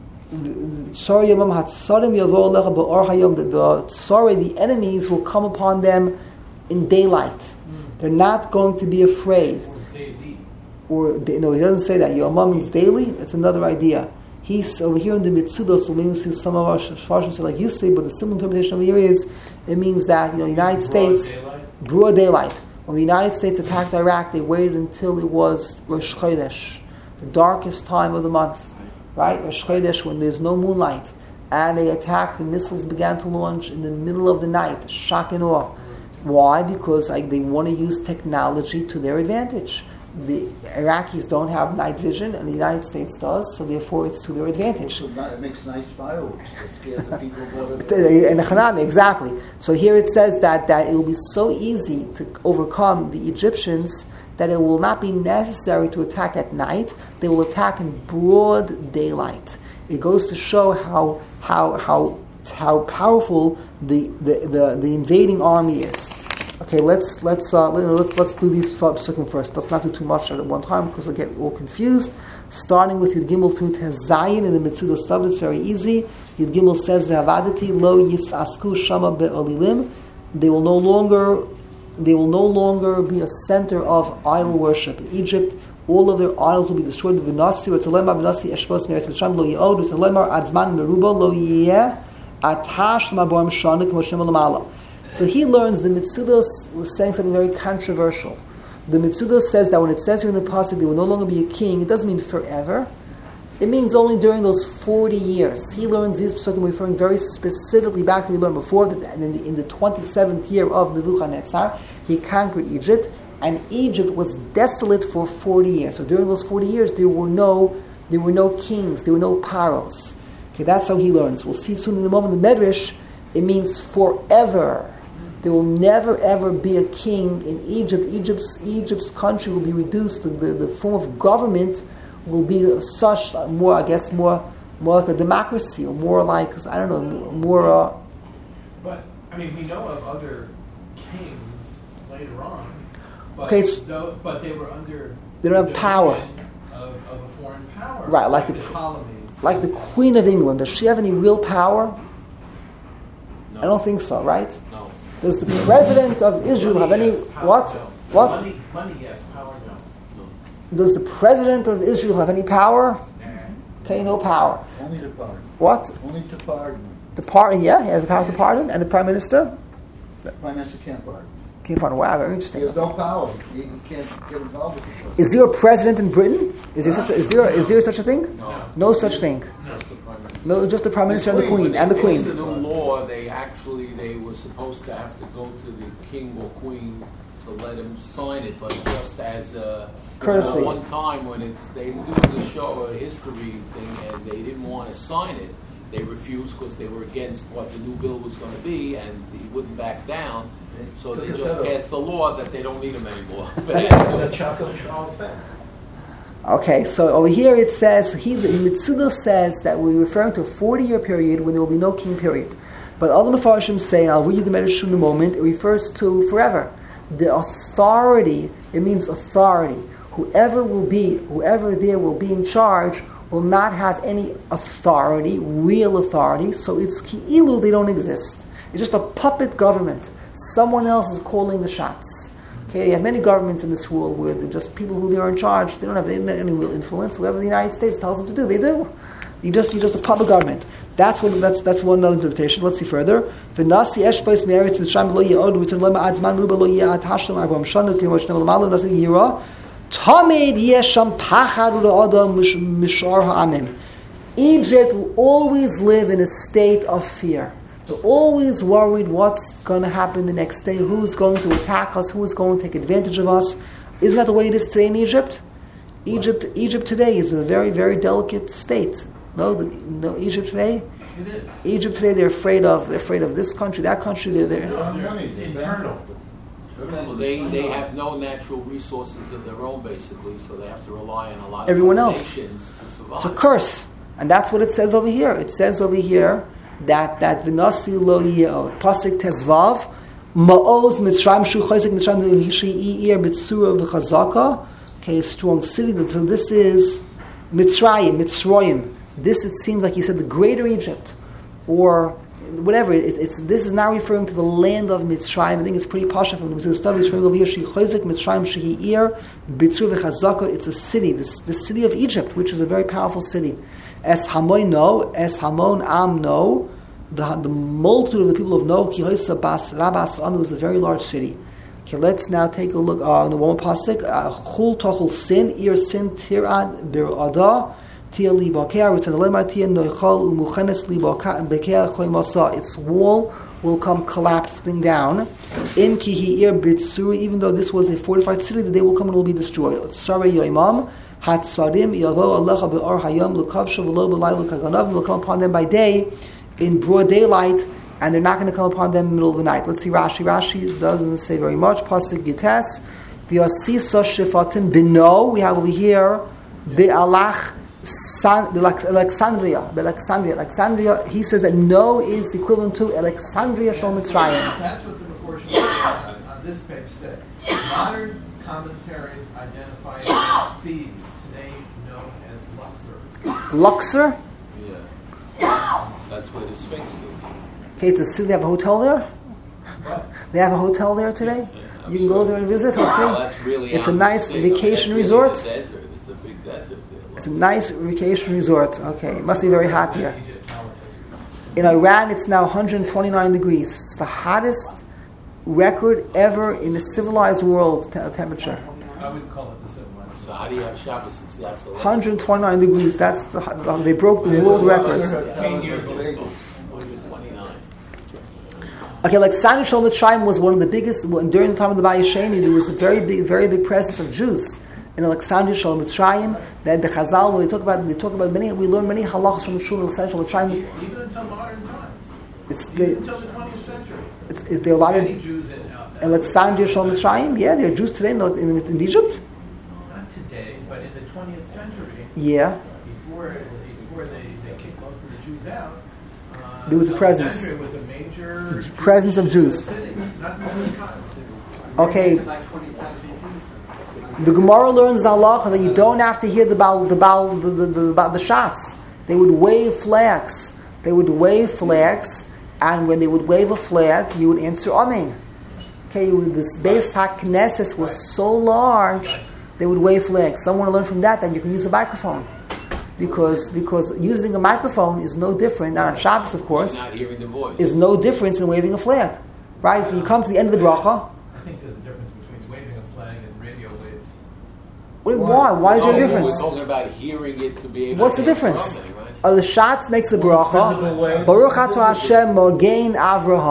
sarei yomam hatsarim yavo lecha be'or hayom. The the sorry the enemies will come upon them in daylight. Mm. They're not going to be afraid. Or daily. Or no, he doesn't say that. Yomam means daily. It's another idea. He's over here in the Mitzudos, so maybe see some of our Farshim say like you say, but the simple interpretation of the area is it means that, you know, the United States, daylight. broad daylight. When the United States attacked Iraq, they waited until it was Rosh Chodesh, the darkest time of the month, right? Rosh Chodesh, when there's no moonlight, and they attacked. The missiles began to launch in the middle of the night, shock and awe. Why? Because like, they want to use technology to their advantage. The Iraqis don't have night vision, and the United States does, so therefore it's to their advantage. So it makes nice fireworks. It scares the people more than And exactly. So here it says that, that it will be so easy to overcome the Egyptians that it will not be necessary to attack at night. They will attack in broad daylight. It goes to show how how how how powerful the the, the, the invading army is. Okay, let's let's uh, let's let's do these psukim first. Let's not do too much at one time because I get all confused. Starting with Yud Gimel through Tezayin in the Mitzudos stuff, it's very easy. Yud Gimel says ve'avadati lo yisasku shama be'olilim. They will no longer they will no longer be a center of idol worship in Egypt. All of their idols will be destroyed. V'nasi v'tzolemar v'nasi eshvos meretz mitzrayim lo yiod v'tzolemar adzman meruba lo yiyeh atash l'mabor mishana k'moshem l'mala. So he learns the Mitzudos was saying something very controversial. The Mitzudos says that when it says here in the pasuk there will no longer be a king, it doesn't mean forever. It means only during those forty years. He learns these psukim referring very specifically back to what we learned before that in the, in the twenty-seventh year of Nebuchadnezzar, he conquered Egypt, and Egypt was desolate for forty years. So during those forty years, there were no there were no kings, there were no paros. Okay, that's how he learns. We'll see soon in a moment the Medrash. It means forever. There will never ever be a king in Egypt. Egypt's Egypt's country will be reduced. The, the, the form of government will be such more, I guess, more more like a democracy, or more like I don't know, more. Uh, but I mean, we know of other kings later on. But, okay, though, but they were under. They don't have power. Of, of a foreign power, right? Like, like the, the Ptolemies. Like the Queen of England. Does she have any real power? No. I don't think so. Right? No. Does the president of Israel money, have any yes, power, what? No. What? Money, money, yes. Power, no. No. Does the president of Israel have any power? Nah. Okay, no power. Only to pardon. What? Only to pardon. The pardon? Yeah, he has the power to pardon, and the prime minister Prime Minister can't pardon. can't pardon. Wow, very He interesting. has no power. He, he can't get involved with the Is there a president in Britain? Is there such? A, is there? Is there such a thing? No. No such thing. Just the prime minister. No, just the prime minister and the queen and the When queen. they passed the new law, they actually they were supposed to have to go to the king or queen to let him sign it, but just as a Courtesy. uh, one time when it's they were doing the show a history thing and they didn't want to sign it, they refused because they were against what the new bill was going to be, and he wouldn't back down. So they just passed the law that they don't need him anymore. The Chaco Charles thing. Okay, so over here it says, he, the Mitzudah says that we're referring to a forty-year period when there will be no king period. But other Mefarshim say, I'll read you the Medrash in a moment, it refers to forever. The authority, it means authority. Whoever will be, whoever there will be in charge will not have any authority, real authority, so it's ki'ilu, they don't exist. It's just a puppet government. Someone else is calling the shots. Okay, you have many governments in this world where they're just people who are in charge. They don't have any, any real influence. Whatever the United States tells them to do, they do. You just you just a puppet government. That's what that's that's one other interpretation. Let's see further. V'nasi eshpeis me'eretz Mitzrayim lo ye'od v'ton lo ma'ad zman ruba lo ye'ad hashlam agam shanu k'mo shnei l'malu nasi yira tamed yesham pachad u'la'adam mishar ha'amim. Egypt will always live in a state of fear. They're always worried what's going to happen the next day, who's going to attack us, who's going to take advantage of us. Isn't that the way it is today in Egypt? Egypt Egypt today is a very, very delicate state. No, the, no Egypt today? It is. Egypt today, they're afraid of they're afraid of this country, that country, they're there. No, they're- it's internal. Well, they they have no natural resources of their own, basically, so they have to rely on a lot Everyone of other else. nations to survive. It's a curse. And that's what it says over here. It says over here that that V'nasi lo ye'od. Pasuk Tezvav, Ma'oz Mitzrayim Shu Chayzik Mitzrayim She'ir B'tzura V'chazaka. Okay, a strong city. So this is Mitzrayim, Mitzrayim. This, it seems like he said, the greater Egypt, or whatever. It, it's this is now referring to the land of Mitzrayim. I think it's pretty posh from the study. It's referring over here. She Chayzik Mitzrayim She'ir B'tzura V'chazaka. It's a city, this the city of Egypt, which is a very powerful city. Es Hamon no, Es Hamon Am no, the, the multitude of the people of No, Ki Hoysa Bas Rabas Ami was a very large city. Okay, let's now take a look uh, on the one pasuk. Chul Tochel Sin, Ir Sin Tirad Bir Ada, Tia Libakea, Ritan Lemar Tia Noichal Umuchenes Libakea Choymasa. Its wall will come collapsing down. In Ki Ir Bitsuri, even though this was a fortified city, the day will come and it will be destroyed. Sorry, Yoimam. Hatsarim yavo Allah be'or hayom l'kavsha v'lo b'layla kaganav will come upon them by day in broad daylight, and they're not going to come upon them in the middle of the night. Let's see Rashi. Rashi doesn't say very much. Pasuk Gites v'yasisa shifatim b'no. We have over here be'alach Alexandria. Alexandria. Alexandria. He says that No is equivalent to Alexandria Shel Mitzrayim. That's what the proportion on, on this page said. Modern commentaries identify it as Thebes, today known as Luxor. Luxor. Yeah. That's where the Sphinx is. Okay, it's a city. They have a hotel there. What? They have a hotel there today. You can go there and visit. Okay, Well, that's really it's a out in nice the city. vacation That's really resort. the desert. It's a big desert there. It's a nice vacation resort. Okay, it must be very hot here. In Iran, it's now one hundred twenty-nine degrees. It's the hottest record ever in the civilized world te- temperature. I would call it the civilized. So how do you have Shabbos? It's that's a one hundred twenty-nine degrees. That's the, the they broke the world record. Ten years later. one hundred twenty-nine. Okay, like Alexandria Shel Mitzrayim was one of the biggest during the time of the Bayis Sheni. There was a very big, very big presence of Jews in Alexandria Shel Mitzrayim. That the Chazal, when they talk about, they talk about many. We learn many halachas from Shul Alexandria Shel Mitzrayim. Even until modern times. It's Even the until the twentieth century. it's it, there are a lot of Many Jews in uh, Alexandria Shel Mitzrayim. Yeah, there are Jews today in, in, in Egypt. Not today, but in the twentieth century. Yeah, Before before they, they kicked most of the Jews out. Uh, There was a presence. Alexandria was a major presence of Jews. city, not the cotton city. Okay. The Gemara learns the halacha that you don't have to hear the bal, the bal, the, the, the, the, the shots. They would wave flags. They would wave flags, and when they would wave a flag, you would answer Amen. Okay, with this Beis HaKnesses was so large, they would wave flags. Some want to learn from that that you can use a microphone, because because using a microphone is no different. Not on Shabbos, of course, Not hearing the voice. is no difference in waving a flag, right? So you come to the end of the bracha. I think there's a difference between waving a flag and radio waves. What, why? Why is there a No, difference? We're talking about hearing it to be able What's to the answer difference? something, right? Uh, the Shatz makes a Physical bracha. way. Baruch atah Hashem Mogein Avraham.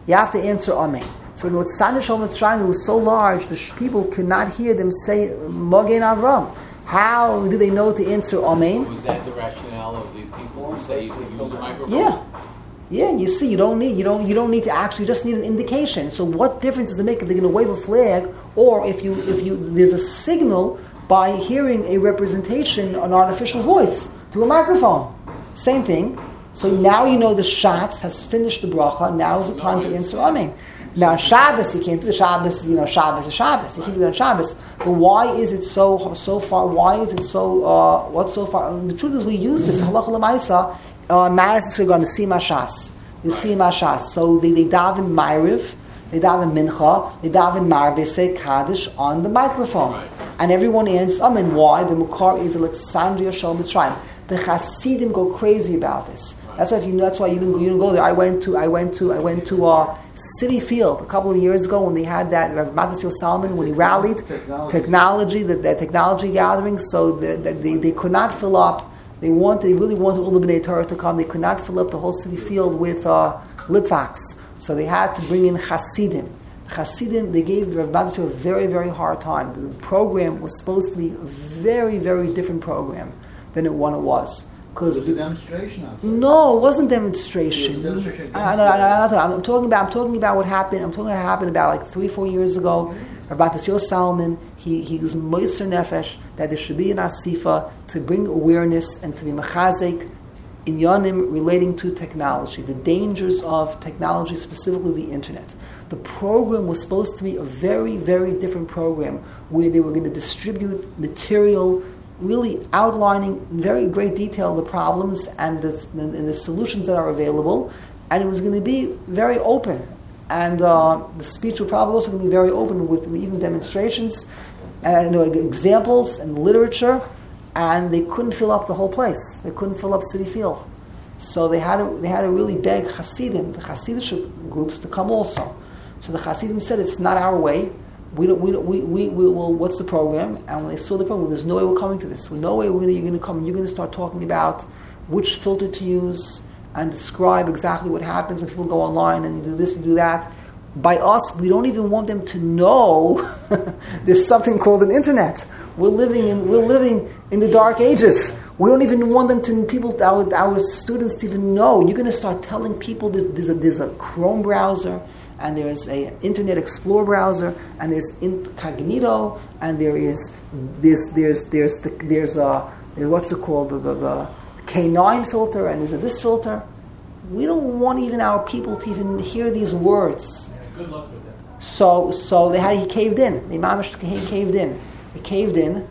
you have to answer Amen. So in Alexander Shal Mitzrayim, it was so large, the sh- people could not hear them say Magen Avram. How do they know to answer Amen? Was that the rationale of the people who say you can use a microphone? Yeah. Yeah, you see, you don't need you don't you don't need to actually just need an indication. So what difference does it make if they're going to wave a flag, or if you if you there's a signal by hearing a representation, an artificial voice through a microphone? Same thing. So now you know the Shatz has finished the bracha. Now is the time to answer Amen. Now on Shabbos you can't do the Shabbos. You know Shabbos is Shabbos. You can't do that on Shabbos. But why is it so so far? Why is it so? Uh, what's so far? The truth is we use this halacha l'maisa. Uh, Maris is going to see Mashas. You see Mashas. So they, they daven Ma'ariv, they daven Mincha, they daven Ma'ariv, they say Kaddish on the microphone. Right. And everyone answers Amen. Why? The Mukar is Alexandria Shal Mitzrayim. The Hasidim go crazy about this. Right. That's why if you that's why you didn't, you didn't go there. I went to I went to I went to uh, City Field a couple of years ago when they had that Rav Matisyahu Salman when he rallied technology, technology the, the technology gathering. So the, the, they they could not fill up. They wanted, they really wanted all the B'nai Torah to come. They could not fill up the whole city field with uh, Litvaks. So they had to bring in Hasidim. Hasidim, they gave Rav Matisyahu a very, very hard time. The program was supposed to be a very, very different program than it one it was. It was a demonstration. Outside. No, it wasn't demonstration. It was a demonstration I, I, I, I, I'm talking about. I'm talking about what happened. I'm talking about what happened about like three, four years ago. Rabbi Matisyahu Salman, he he was moiser nefesh that there should be an asifa to bring awareness and to be mechazek in yanim relating to technology, the dangers of technology, specifically the internet. The program was supposed to be a very, very different program where they were going to distribute material, really outlining in very great detail the problems and the, and the solutions that are available, and it was going to be very open. And uh, the speech was probably also going to be very open with even demonstrations and you know, examples and literature, and they couldn't fill up the whole place. They couldn't fill up City Field. So they had to, they had to really beg Hasidim, the Hasidic groups, to come also. So the Hasidim said, it's not our way. We don't, we, don't, we, we, we will, what's the program? And when they saw the program, there's no way we're coming to this. There's no way we're gonna, you're going to come. You're going to start talking about which filter to use and describe exactly what happens when people go online and you do this and do that. By us, we don't even want them to know there's something called an internet. We're living in we're living in the dark ages. We don't even want them to people our our students to even know. You're going to start telling people that there's a, there's a Chrome browser, and there's a Internet Explorer browser, and there's Incognito, and there is there's there's there's the, there's a what's it called the, the, the K nine filter, and there's a this filter. We don't want even our people to even hear these words. Yeah, good luck with that. So so they had he caved in. The Imamish he caved in. He caved in,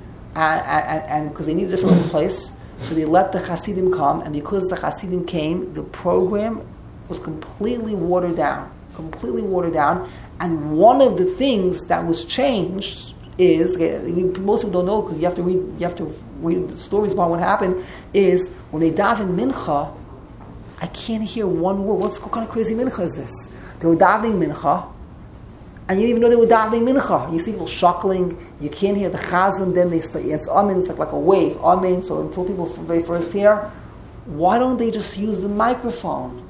and because they needed a different place, so they let the Hasidim come, and because the Hasidim came, the program was completely watered down. Completely watered down, and one of the things that was changed is most people don't know because you have to read you have to read the stories about what happened. Is when they daven mincha, I can't hear one word. What's what kind of crazy mincha is this? They were davening mincha, and you didn't even know they were davening mincha. You see people shuckling. You can't hear the chazan. Then they start. It's amen. It's like, like a wave. Amen. So until people very first hear, why don't they just use the microphone?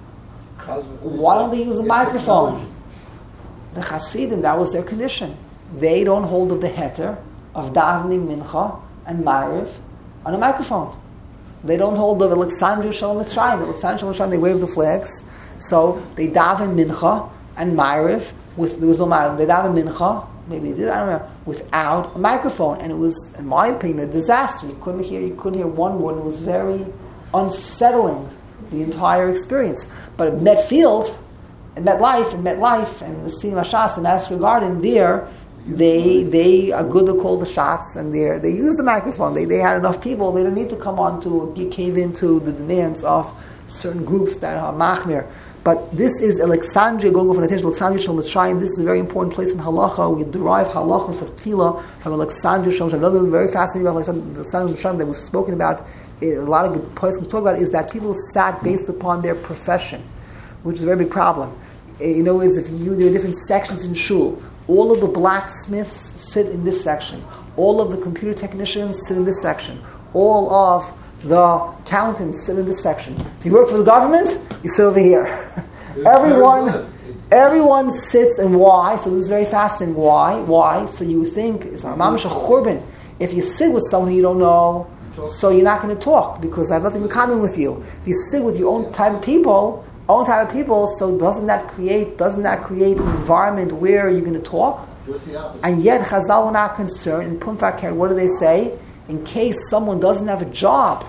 Why don't they use a microphone? The Hasidim, that was their condition. They don't hold of the heter of davening mincha and ma'ariv on a microphone. They don't hold of Alexandria Shal Mitzrayim. Alexandria Shal Mitzrayim, they wave the flags. So they daven mincha and ma'ariv with there was no ma'ariv. They daven mincha, maybe they did, I don't know, without a microphone, and it was, in my opinion, a disaster. You couldn't hear, you couldn't hear one word. It was very unsettling. The entire experience. But at Met Field, at MetLife, and MetLife, and the Cinema Shas, and Astor Garden, there, they they are good to call the shots, and they they use the microphone. They they had enough people. They don't need to come on to cave into the demands of certain groups that are machmir. But this is Alexandria, going for attention, Alexandria Shal Mitzrayim. This is a very important place in halacha. We derive halachos of tefillah from Alexandria Shal Mitzrayim. Another very fascinating about Alexandria Shal Mitzrayim that was spoken about, a lot of good points we talk about, is that people sat based upon their profession, which is a very big problem. You know, is if you there are different sections in shul. All of the blacksmiths sit in this section. All of the computer technicians sit in this section. All of the accountants sit in this section. If you work for the government, you sit over here. Everyone, Everyone sits, and why? So this is very fascinating. Why? Why? So you think, it's a mamash a churban. If you sit with someone you don't know, so you're not going to talk because I have nothing in common with you. If you sit with your own type of people, own type of people, so doesn't that create doesn't that create an environment where you're going to talk? And yet Chazal were not concerned. In Punfakir, what do they say? In case someone doesn't have a job,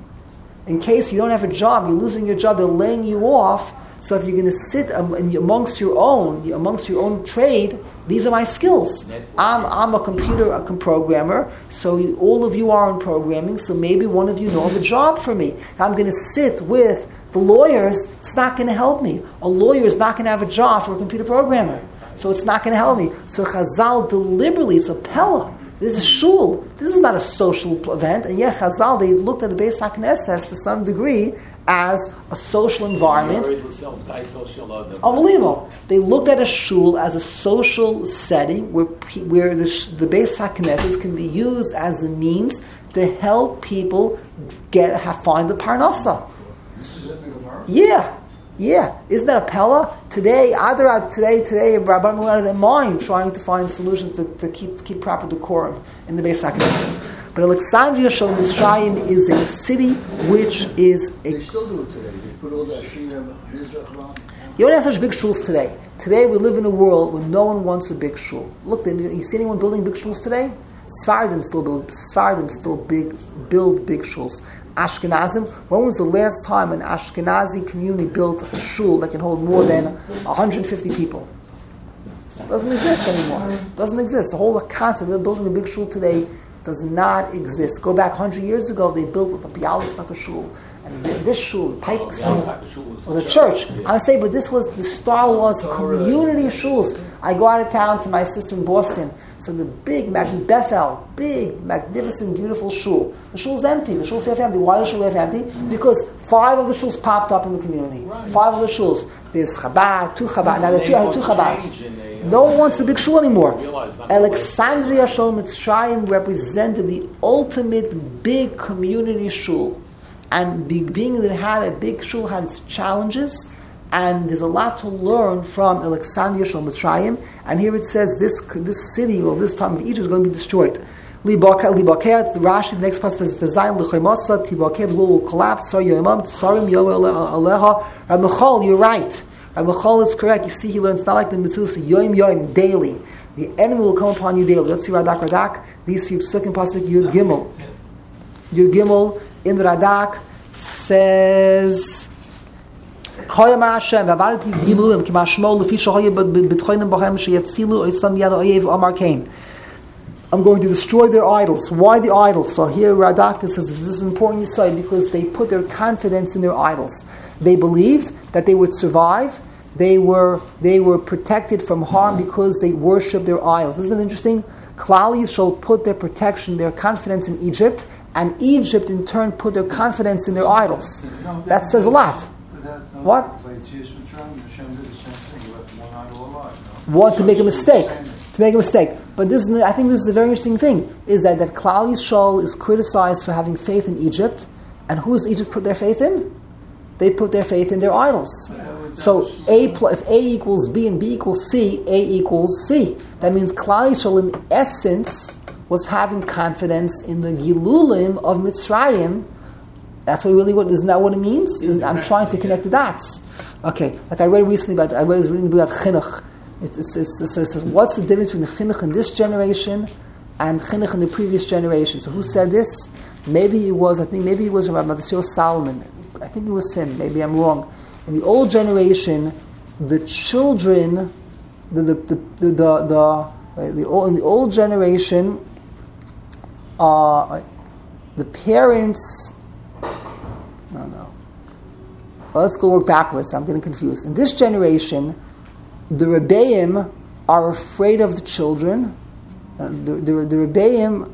in case you don't have a job, you're losing your job, they're laying you off. So if you're going to sit amongst your own, amongst your own trade, these are my skills. I'm I'm a computer a programmer, so you, all of you are in programming. So maybe one of you knows a job for me. If I'm going to sit with the lawyers, it's not going to help me. A lawyer is not going to have a job for a computer programmer, so it's not going to help me. So Chazal deliberately, it's a pella. This is shul. This is not a social event, and yet Chazal, they looked at the Beis HaKnesses to some degree as a social environment. Unbelievable. They looked at a shul as a social setting where where the, the Beis HaKnesses can be used as a means to help people get have, find the parnasa. This is it in the Gemara? Yeah. Yeah, isn't that a pella? Today, Adra, today, today, Rabbanim went out of their mind trying to find solutions to, to keep keep proper decorum in the Beis HaKnesses. But Alexandria Shel Mitzrayim is a city which is a... They still do it today. They put all that Shia Mizrach around. You don't have such big shuls today. Today we live in a world where no one wants a big shul. Look, they, you see anyone building big shuls today? Sfardim still build. Sfardim still big build big shuls. Ashkenazim. When was the last time an Ashkenazi community built a shul that can hold more than one hundred fifty people? Doesn't exist anymore. Doesn't exist. The whole concept of building a big shul today does not exist. Go back one hundred years ago, they built the Bialystok shul. And this shul, the Pike shul, was a church. I would say, but this was the Star Wars community shuls. I go out of town to my sister in Boston. So the big, Mag- Bethel, big, magnificent, beautiful shul. The shul's empty. The shul's half empty. Why is the shul half empty? Because five of the shuls popped up in the community. Five of the shuls. There's Chabad, two Chabad. Now there are two, two Chabads. No one wants a big shul anymore. Alexandria Shel Mitzrayim represented the ultimate big community shul. And being that it had a big shul had its challenges, and there's a lot to learn from Alexandria Shel Mitzrayim. And here it says this this city, or this time of Egypt, is going to be destroyed. Libakeh, Libakeh, the Rashi, the next passage is designed, L'choymasa, Tibakeh, the wall will collapse, Sar Yoimam, Tsarim Yoel Aleha. Rabbi Michal, you're right. Rabbi Michal is correct. You see, he learns not like the Mitzvah, Yoim Yoim, daily. The enemy will come upon you daily. Let's see Radak Radak. These few psukim pasuk Yud Gimel. Yud Gimel in the Radak says, Koyam Hashem, Vavarti Giluim, Kimashmo, Lefi Shahoye, Betchoinim Bohem, Sheyatzilu, Oisam Yad Oyev, Omar Kain. I'm going to destroy their idols. Why the idols? So here Radak says, this is important you say, because they put their confidence in their idols. They believed that they would survive. They were they were protected from harm because they worshipped their idols. Isn't it interesting? Klal Yisrael put their protection, their confidence in Egypt, and Egypt in turn put their confidence in their idols. That says a lot. What? Want to make a mistake. To make a mistake. But this is, I think this is a very interesting thing, is that, that Klal Yisrael is criticized for having faith in Egypt, and who does Egypt put their faith in? They put their faith in their idols. So A pl- if A equals B and B equals C, A equals C. That means Klal Yisrael in essence was having confidence in the Gilulim of Mitzrayim. That's what really what isn't that what it means? Isn't, I'm trying to connect the dots. Okay, like I read recently about I was reading about chinuch. It, it, it, it says what's the difference between the chinuch in this generation and chinuch in the previous generation? So who said this? Maybe it was I think maybe it was Rabbi Matthew Solomon. I think it was him. Maybe I'm wrong. In the old generation, the children, the the the the, the, the, right, the old, in the old generation, uh, the parents. No, no. Well, let's go work backwards. I'm getting confused. In this generation, the Rebbeim are afraid of the children. Uh, the the, the Rebbeim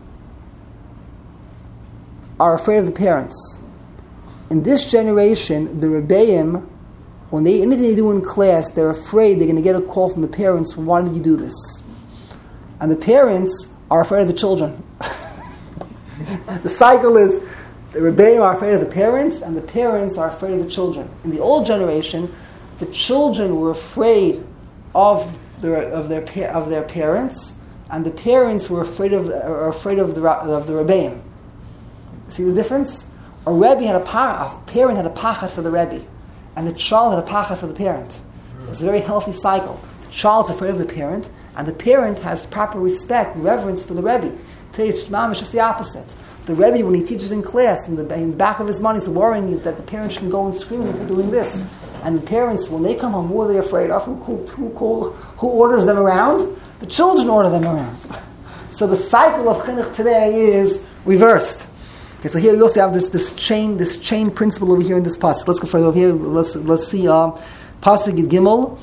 are afraid of the parents. In this generation, the Rebbeim, when they anything they do in class, they're afraid they're going to get a call from the parents. Why did you do this? And the parents are afraid of the children. The cycle is the Rebbeim are afraid of the parents, and the parents are afraid of the children. In the old generation, the the children were afraid of their of their of their parents, and the parents were afraid of are afraid of the of the rebbeim. See the difference? A rebbe had a, pa, a parent had a pachad for the rebbe, and the child had a pachad for the parent. It's a very healthy cycle. The child's afraid of the parent, and the parent has proper respect, reverence for the rebbe. Today it's mamish just the opposite. The rebbe, when he teaches in class, in the, in the back of his mind, he's worrying is that the parents can go and scream at him for doing this. And the parents, when they come home, who are they afraid of? Who, who, who, who orders them around? The children order them around. So the cycle of chinuch today is reversed. Okay, so here you also have this, this chain this chain principle over here in this pasuk. Let's go further over here. Let's let's see uh, pasuk Gimel.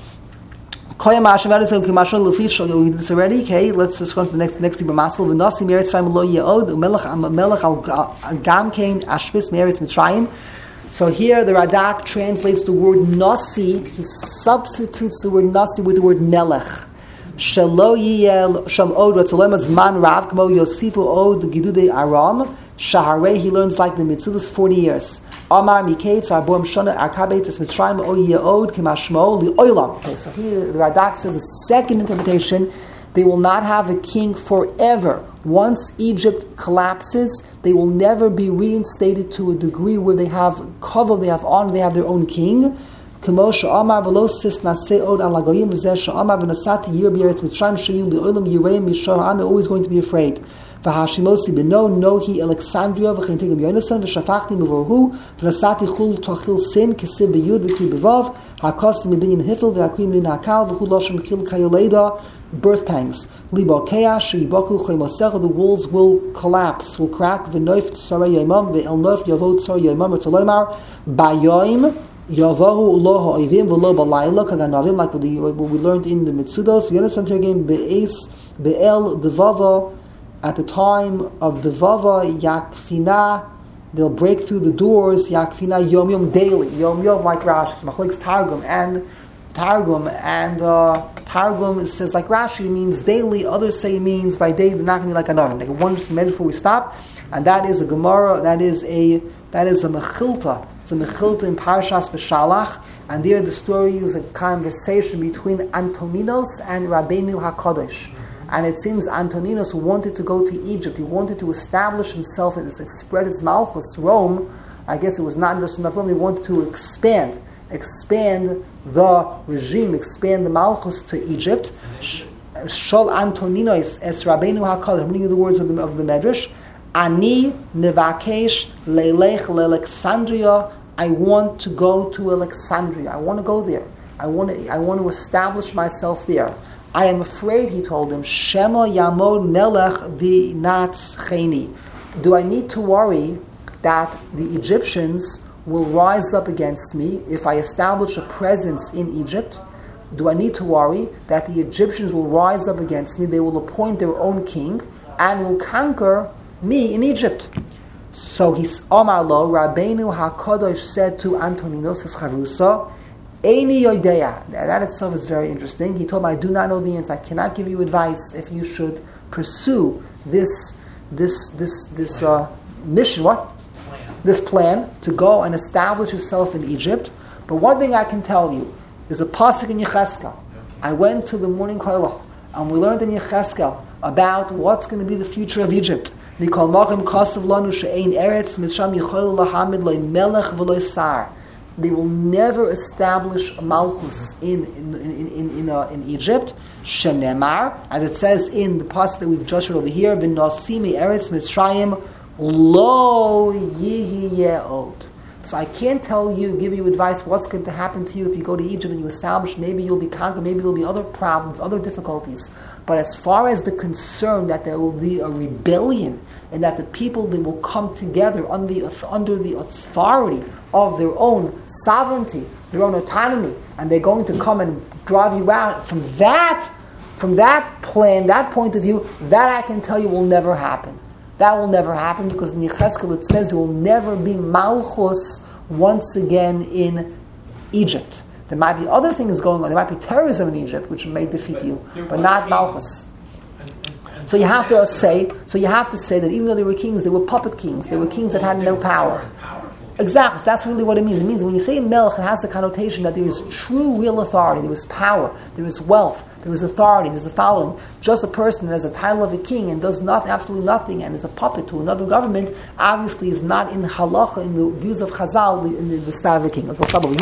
We did this already. Okay, let's just go to the next next Dibur Masel. V'nasi meretz Mitzrayim lo yeod u'melech melech al gam kein ashvis meretz Mitzrayim. So here the Radak translates the word nasi. He substitutes the word nasi with the word melech. Shelo yiyel sham od ratzolem zman rav kmo yosifu od gidudei aram shaharei. He learns like the Mitzvahs forty years. Amar miketz arbom shana arkabet es Mitzrayim o yeod kemashmo li'olam. Okay, so here the Radak says the second interpretation: they will not have a king forever. Once Egypt collapses, they will never be reinstated to a degree where they have kavod, they have honor, they have their own king. Always going to be afraid. V'hashimosi beno nohi Alexandria v'chintigim yonasan v'shafachti mevorhu v'nasati chul tochil sin kesib b'yud v'kri b'vav ha'kosim m'binyin hifil v'akrim min ha'kal v'chul loshem chil kayoleda birth pangs libo kea she'iboku choymosecha. The walls will collapse, will crack. V'noif tzarei yomam v'el noif yavot tzarei yomam v'tzolomar bayoim yavahu lo ha'ivim v'lo b'layla kaganavim, like what we learned in the Mitzudos. Yonasan tergim be'es be'el devava. At the time of the Vava, Yakfina, they'll break through the doors, Yakfina Yom Yom daily, Yom Yom like Rashi, Machlekes Targum, and Targum, and uh, Targum says like Rashi means daily, others say it means by day, they're not going to be like another. Like one minute before we stop, and that is a Gemara, that is a that is a Mechilta, it's a Mechilta in Parshas B'Shalach, and there the story is a conversation between Antoninos and Rabbeinu HaKadosh. And it seems Antoninos wanted to go to Egypt. He wanted to establish himself and spread his malchus. Rome, I guess it was not just enough Rome. He wanted to expand, expand the regime, expand the malchus to Egypt. Shol Antoninos es Rabbeinu HaKadosh. I'm reading you the words of the, of the Medrash. Ani nevakesh leilech leAlexandria. I want to go to Alexandria. I want to go there. I want to. I want to establish myself there. I am afraid, he told him, Shema Yamod Melech v'natz cheni. Do I need to worry that the Egyptians will rise up against me if I establish a presence in Egypt? Do I need to worry that the Egyptians will rise up against me, they will appoint their own king, and will conquer me in Egypt? So his Omar lo, Rabbeinu HaKadosh said to Antoninos his Charusa, Eini yodeya. That itself is very interesting. He told me, I do not know the answer. I cannot give you advice if you should pursue this this this this uh, mission. What? Plan. This plan to go and establish yourself in Egypt. But one thing I can tell you is a pasuk in Yecheskel. I went to the morning koilach and we learned in Yecheskel about what's going to be the future of Egypt. Nikol machim kasav lanu she'ein eretz mitzram yichol lahamid loy melech v'loy sar. They will never establish a malchus in in in in, in, uh, in Egypt. Shenemar, as it says in the pasuk that we've just read over here, "Ben nasimi eretz Mitzrayim lo yihi yeod." So I can't tell you, give you advice what's going to happen to you if you go to Egypt and you establish. Maybe you'll be conquered. Maybe there'll be other problems, other difficulties. But as far as the concern that there will be a rebellion and that the people they will come together under the, under the authority of their own sovereignty, their own autonomy, and they're going to come and drive you out, from that, from that plan, that point of view, that I can tell you will never happen. That will never happen because in Yecheskel it says there will never be malchus once again in Egypt. There might be other things going on. There might be terrorism in Egypt which may defeat but you, but not malchus. So you have to say, so you have to say that even though they were kings, they were puppet kings. They were kings that had no power. Exactly. So that's really what it means. It means when you say melech, it has the connotation that there is true, real authority, there is power, there is wealth, there is authority, there's a following. Just a person that has a title of a king and does nothing, absolutely nothing, and is a puppet to another government, obviously is not in halacha, in the views of Chazal, in the, the style of a king.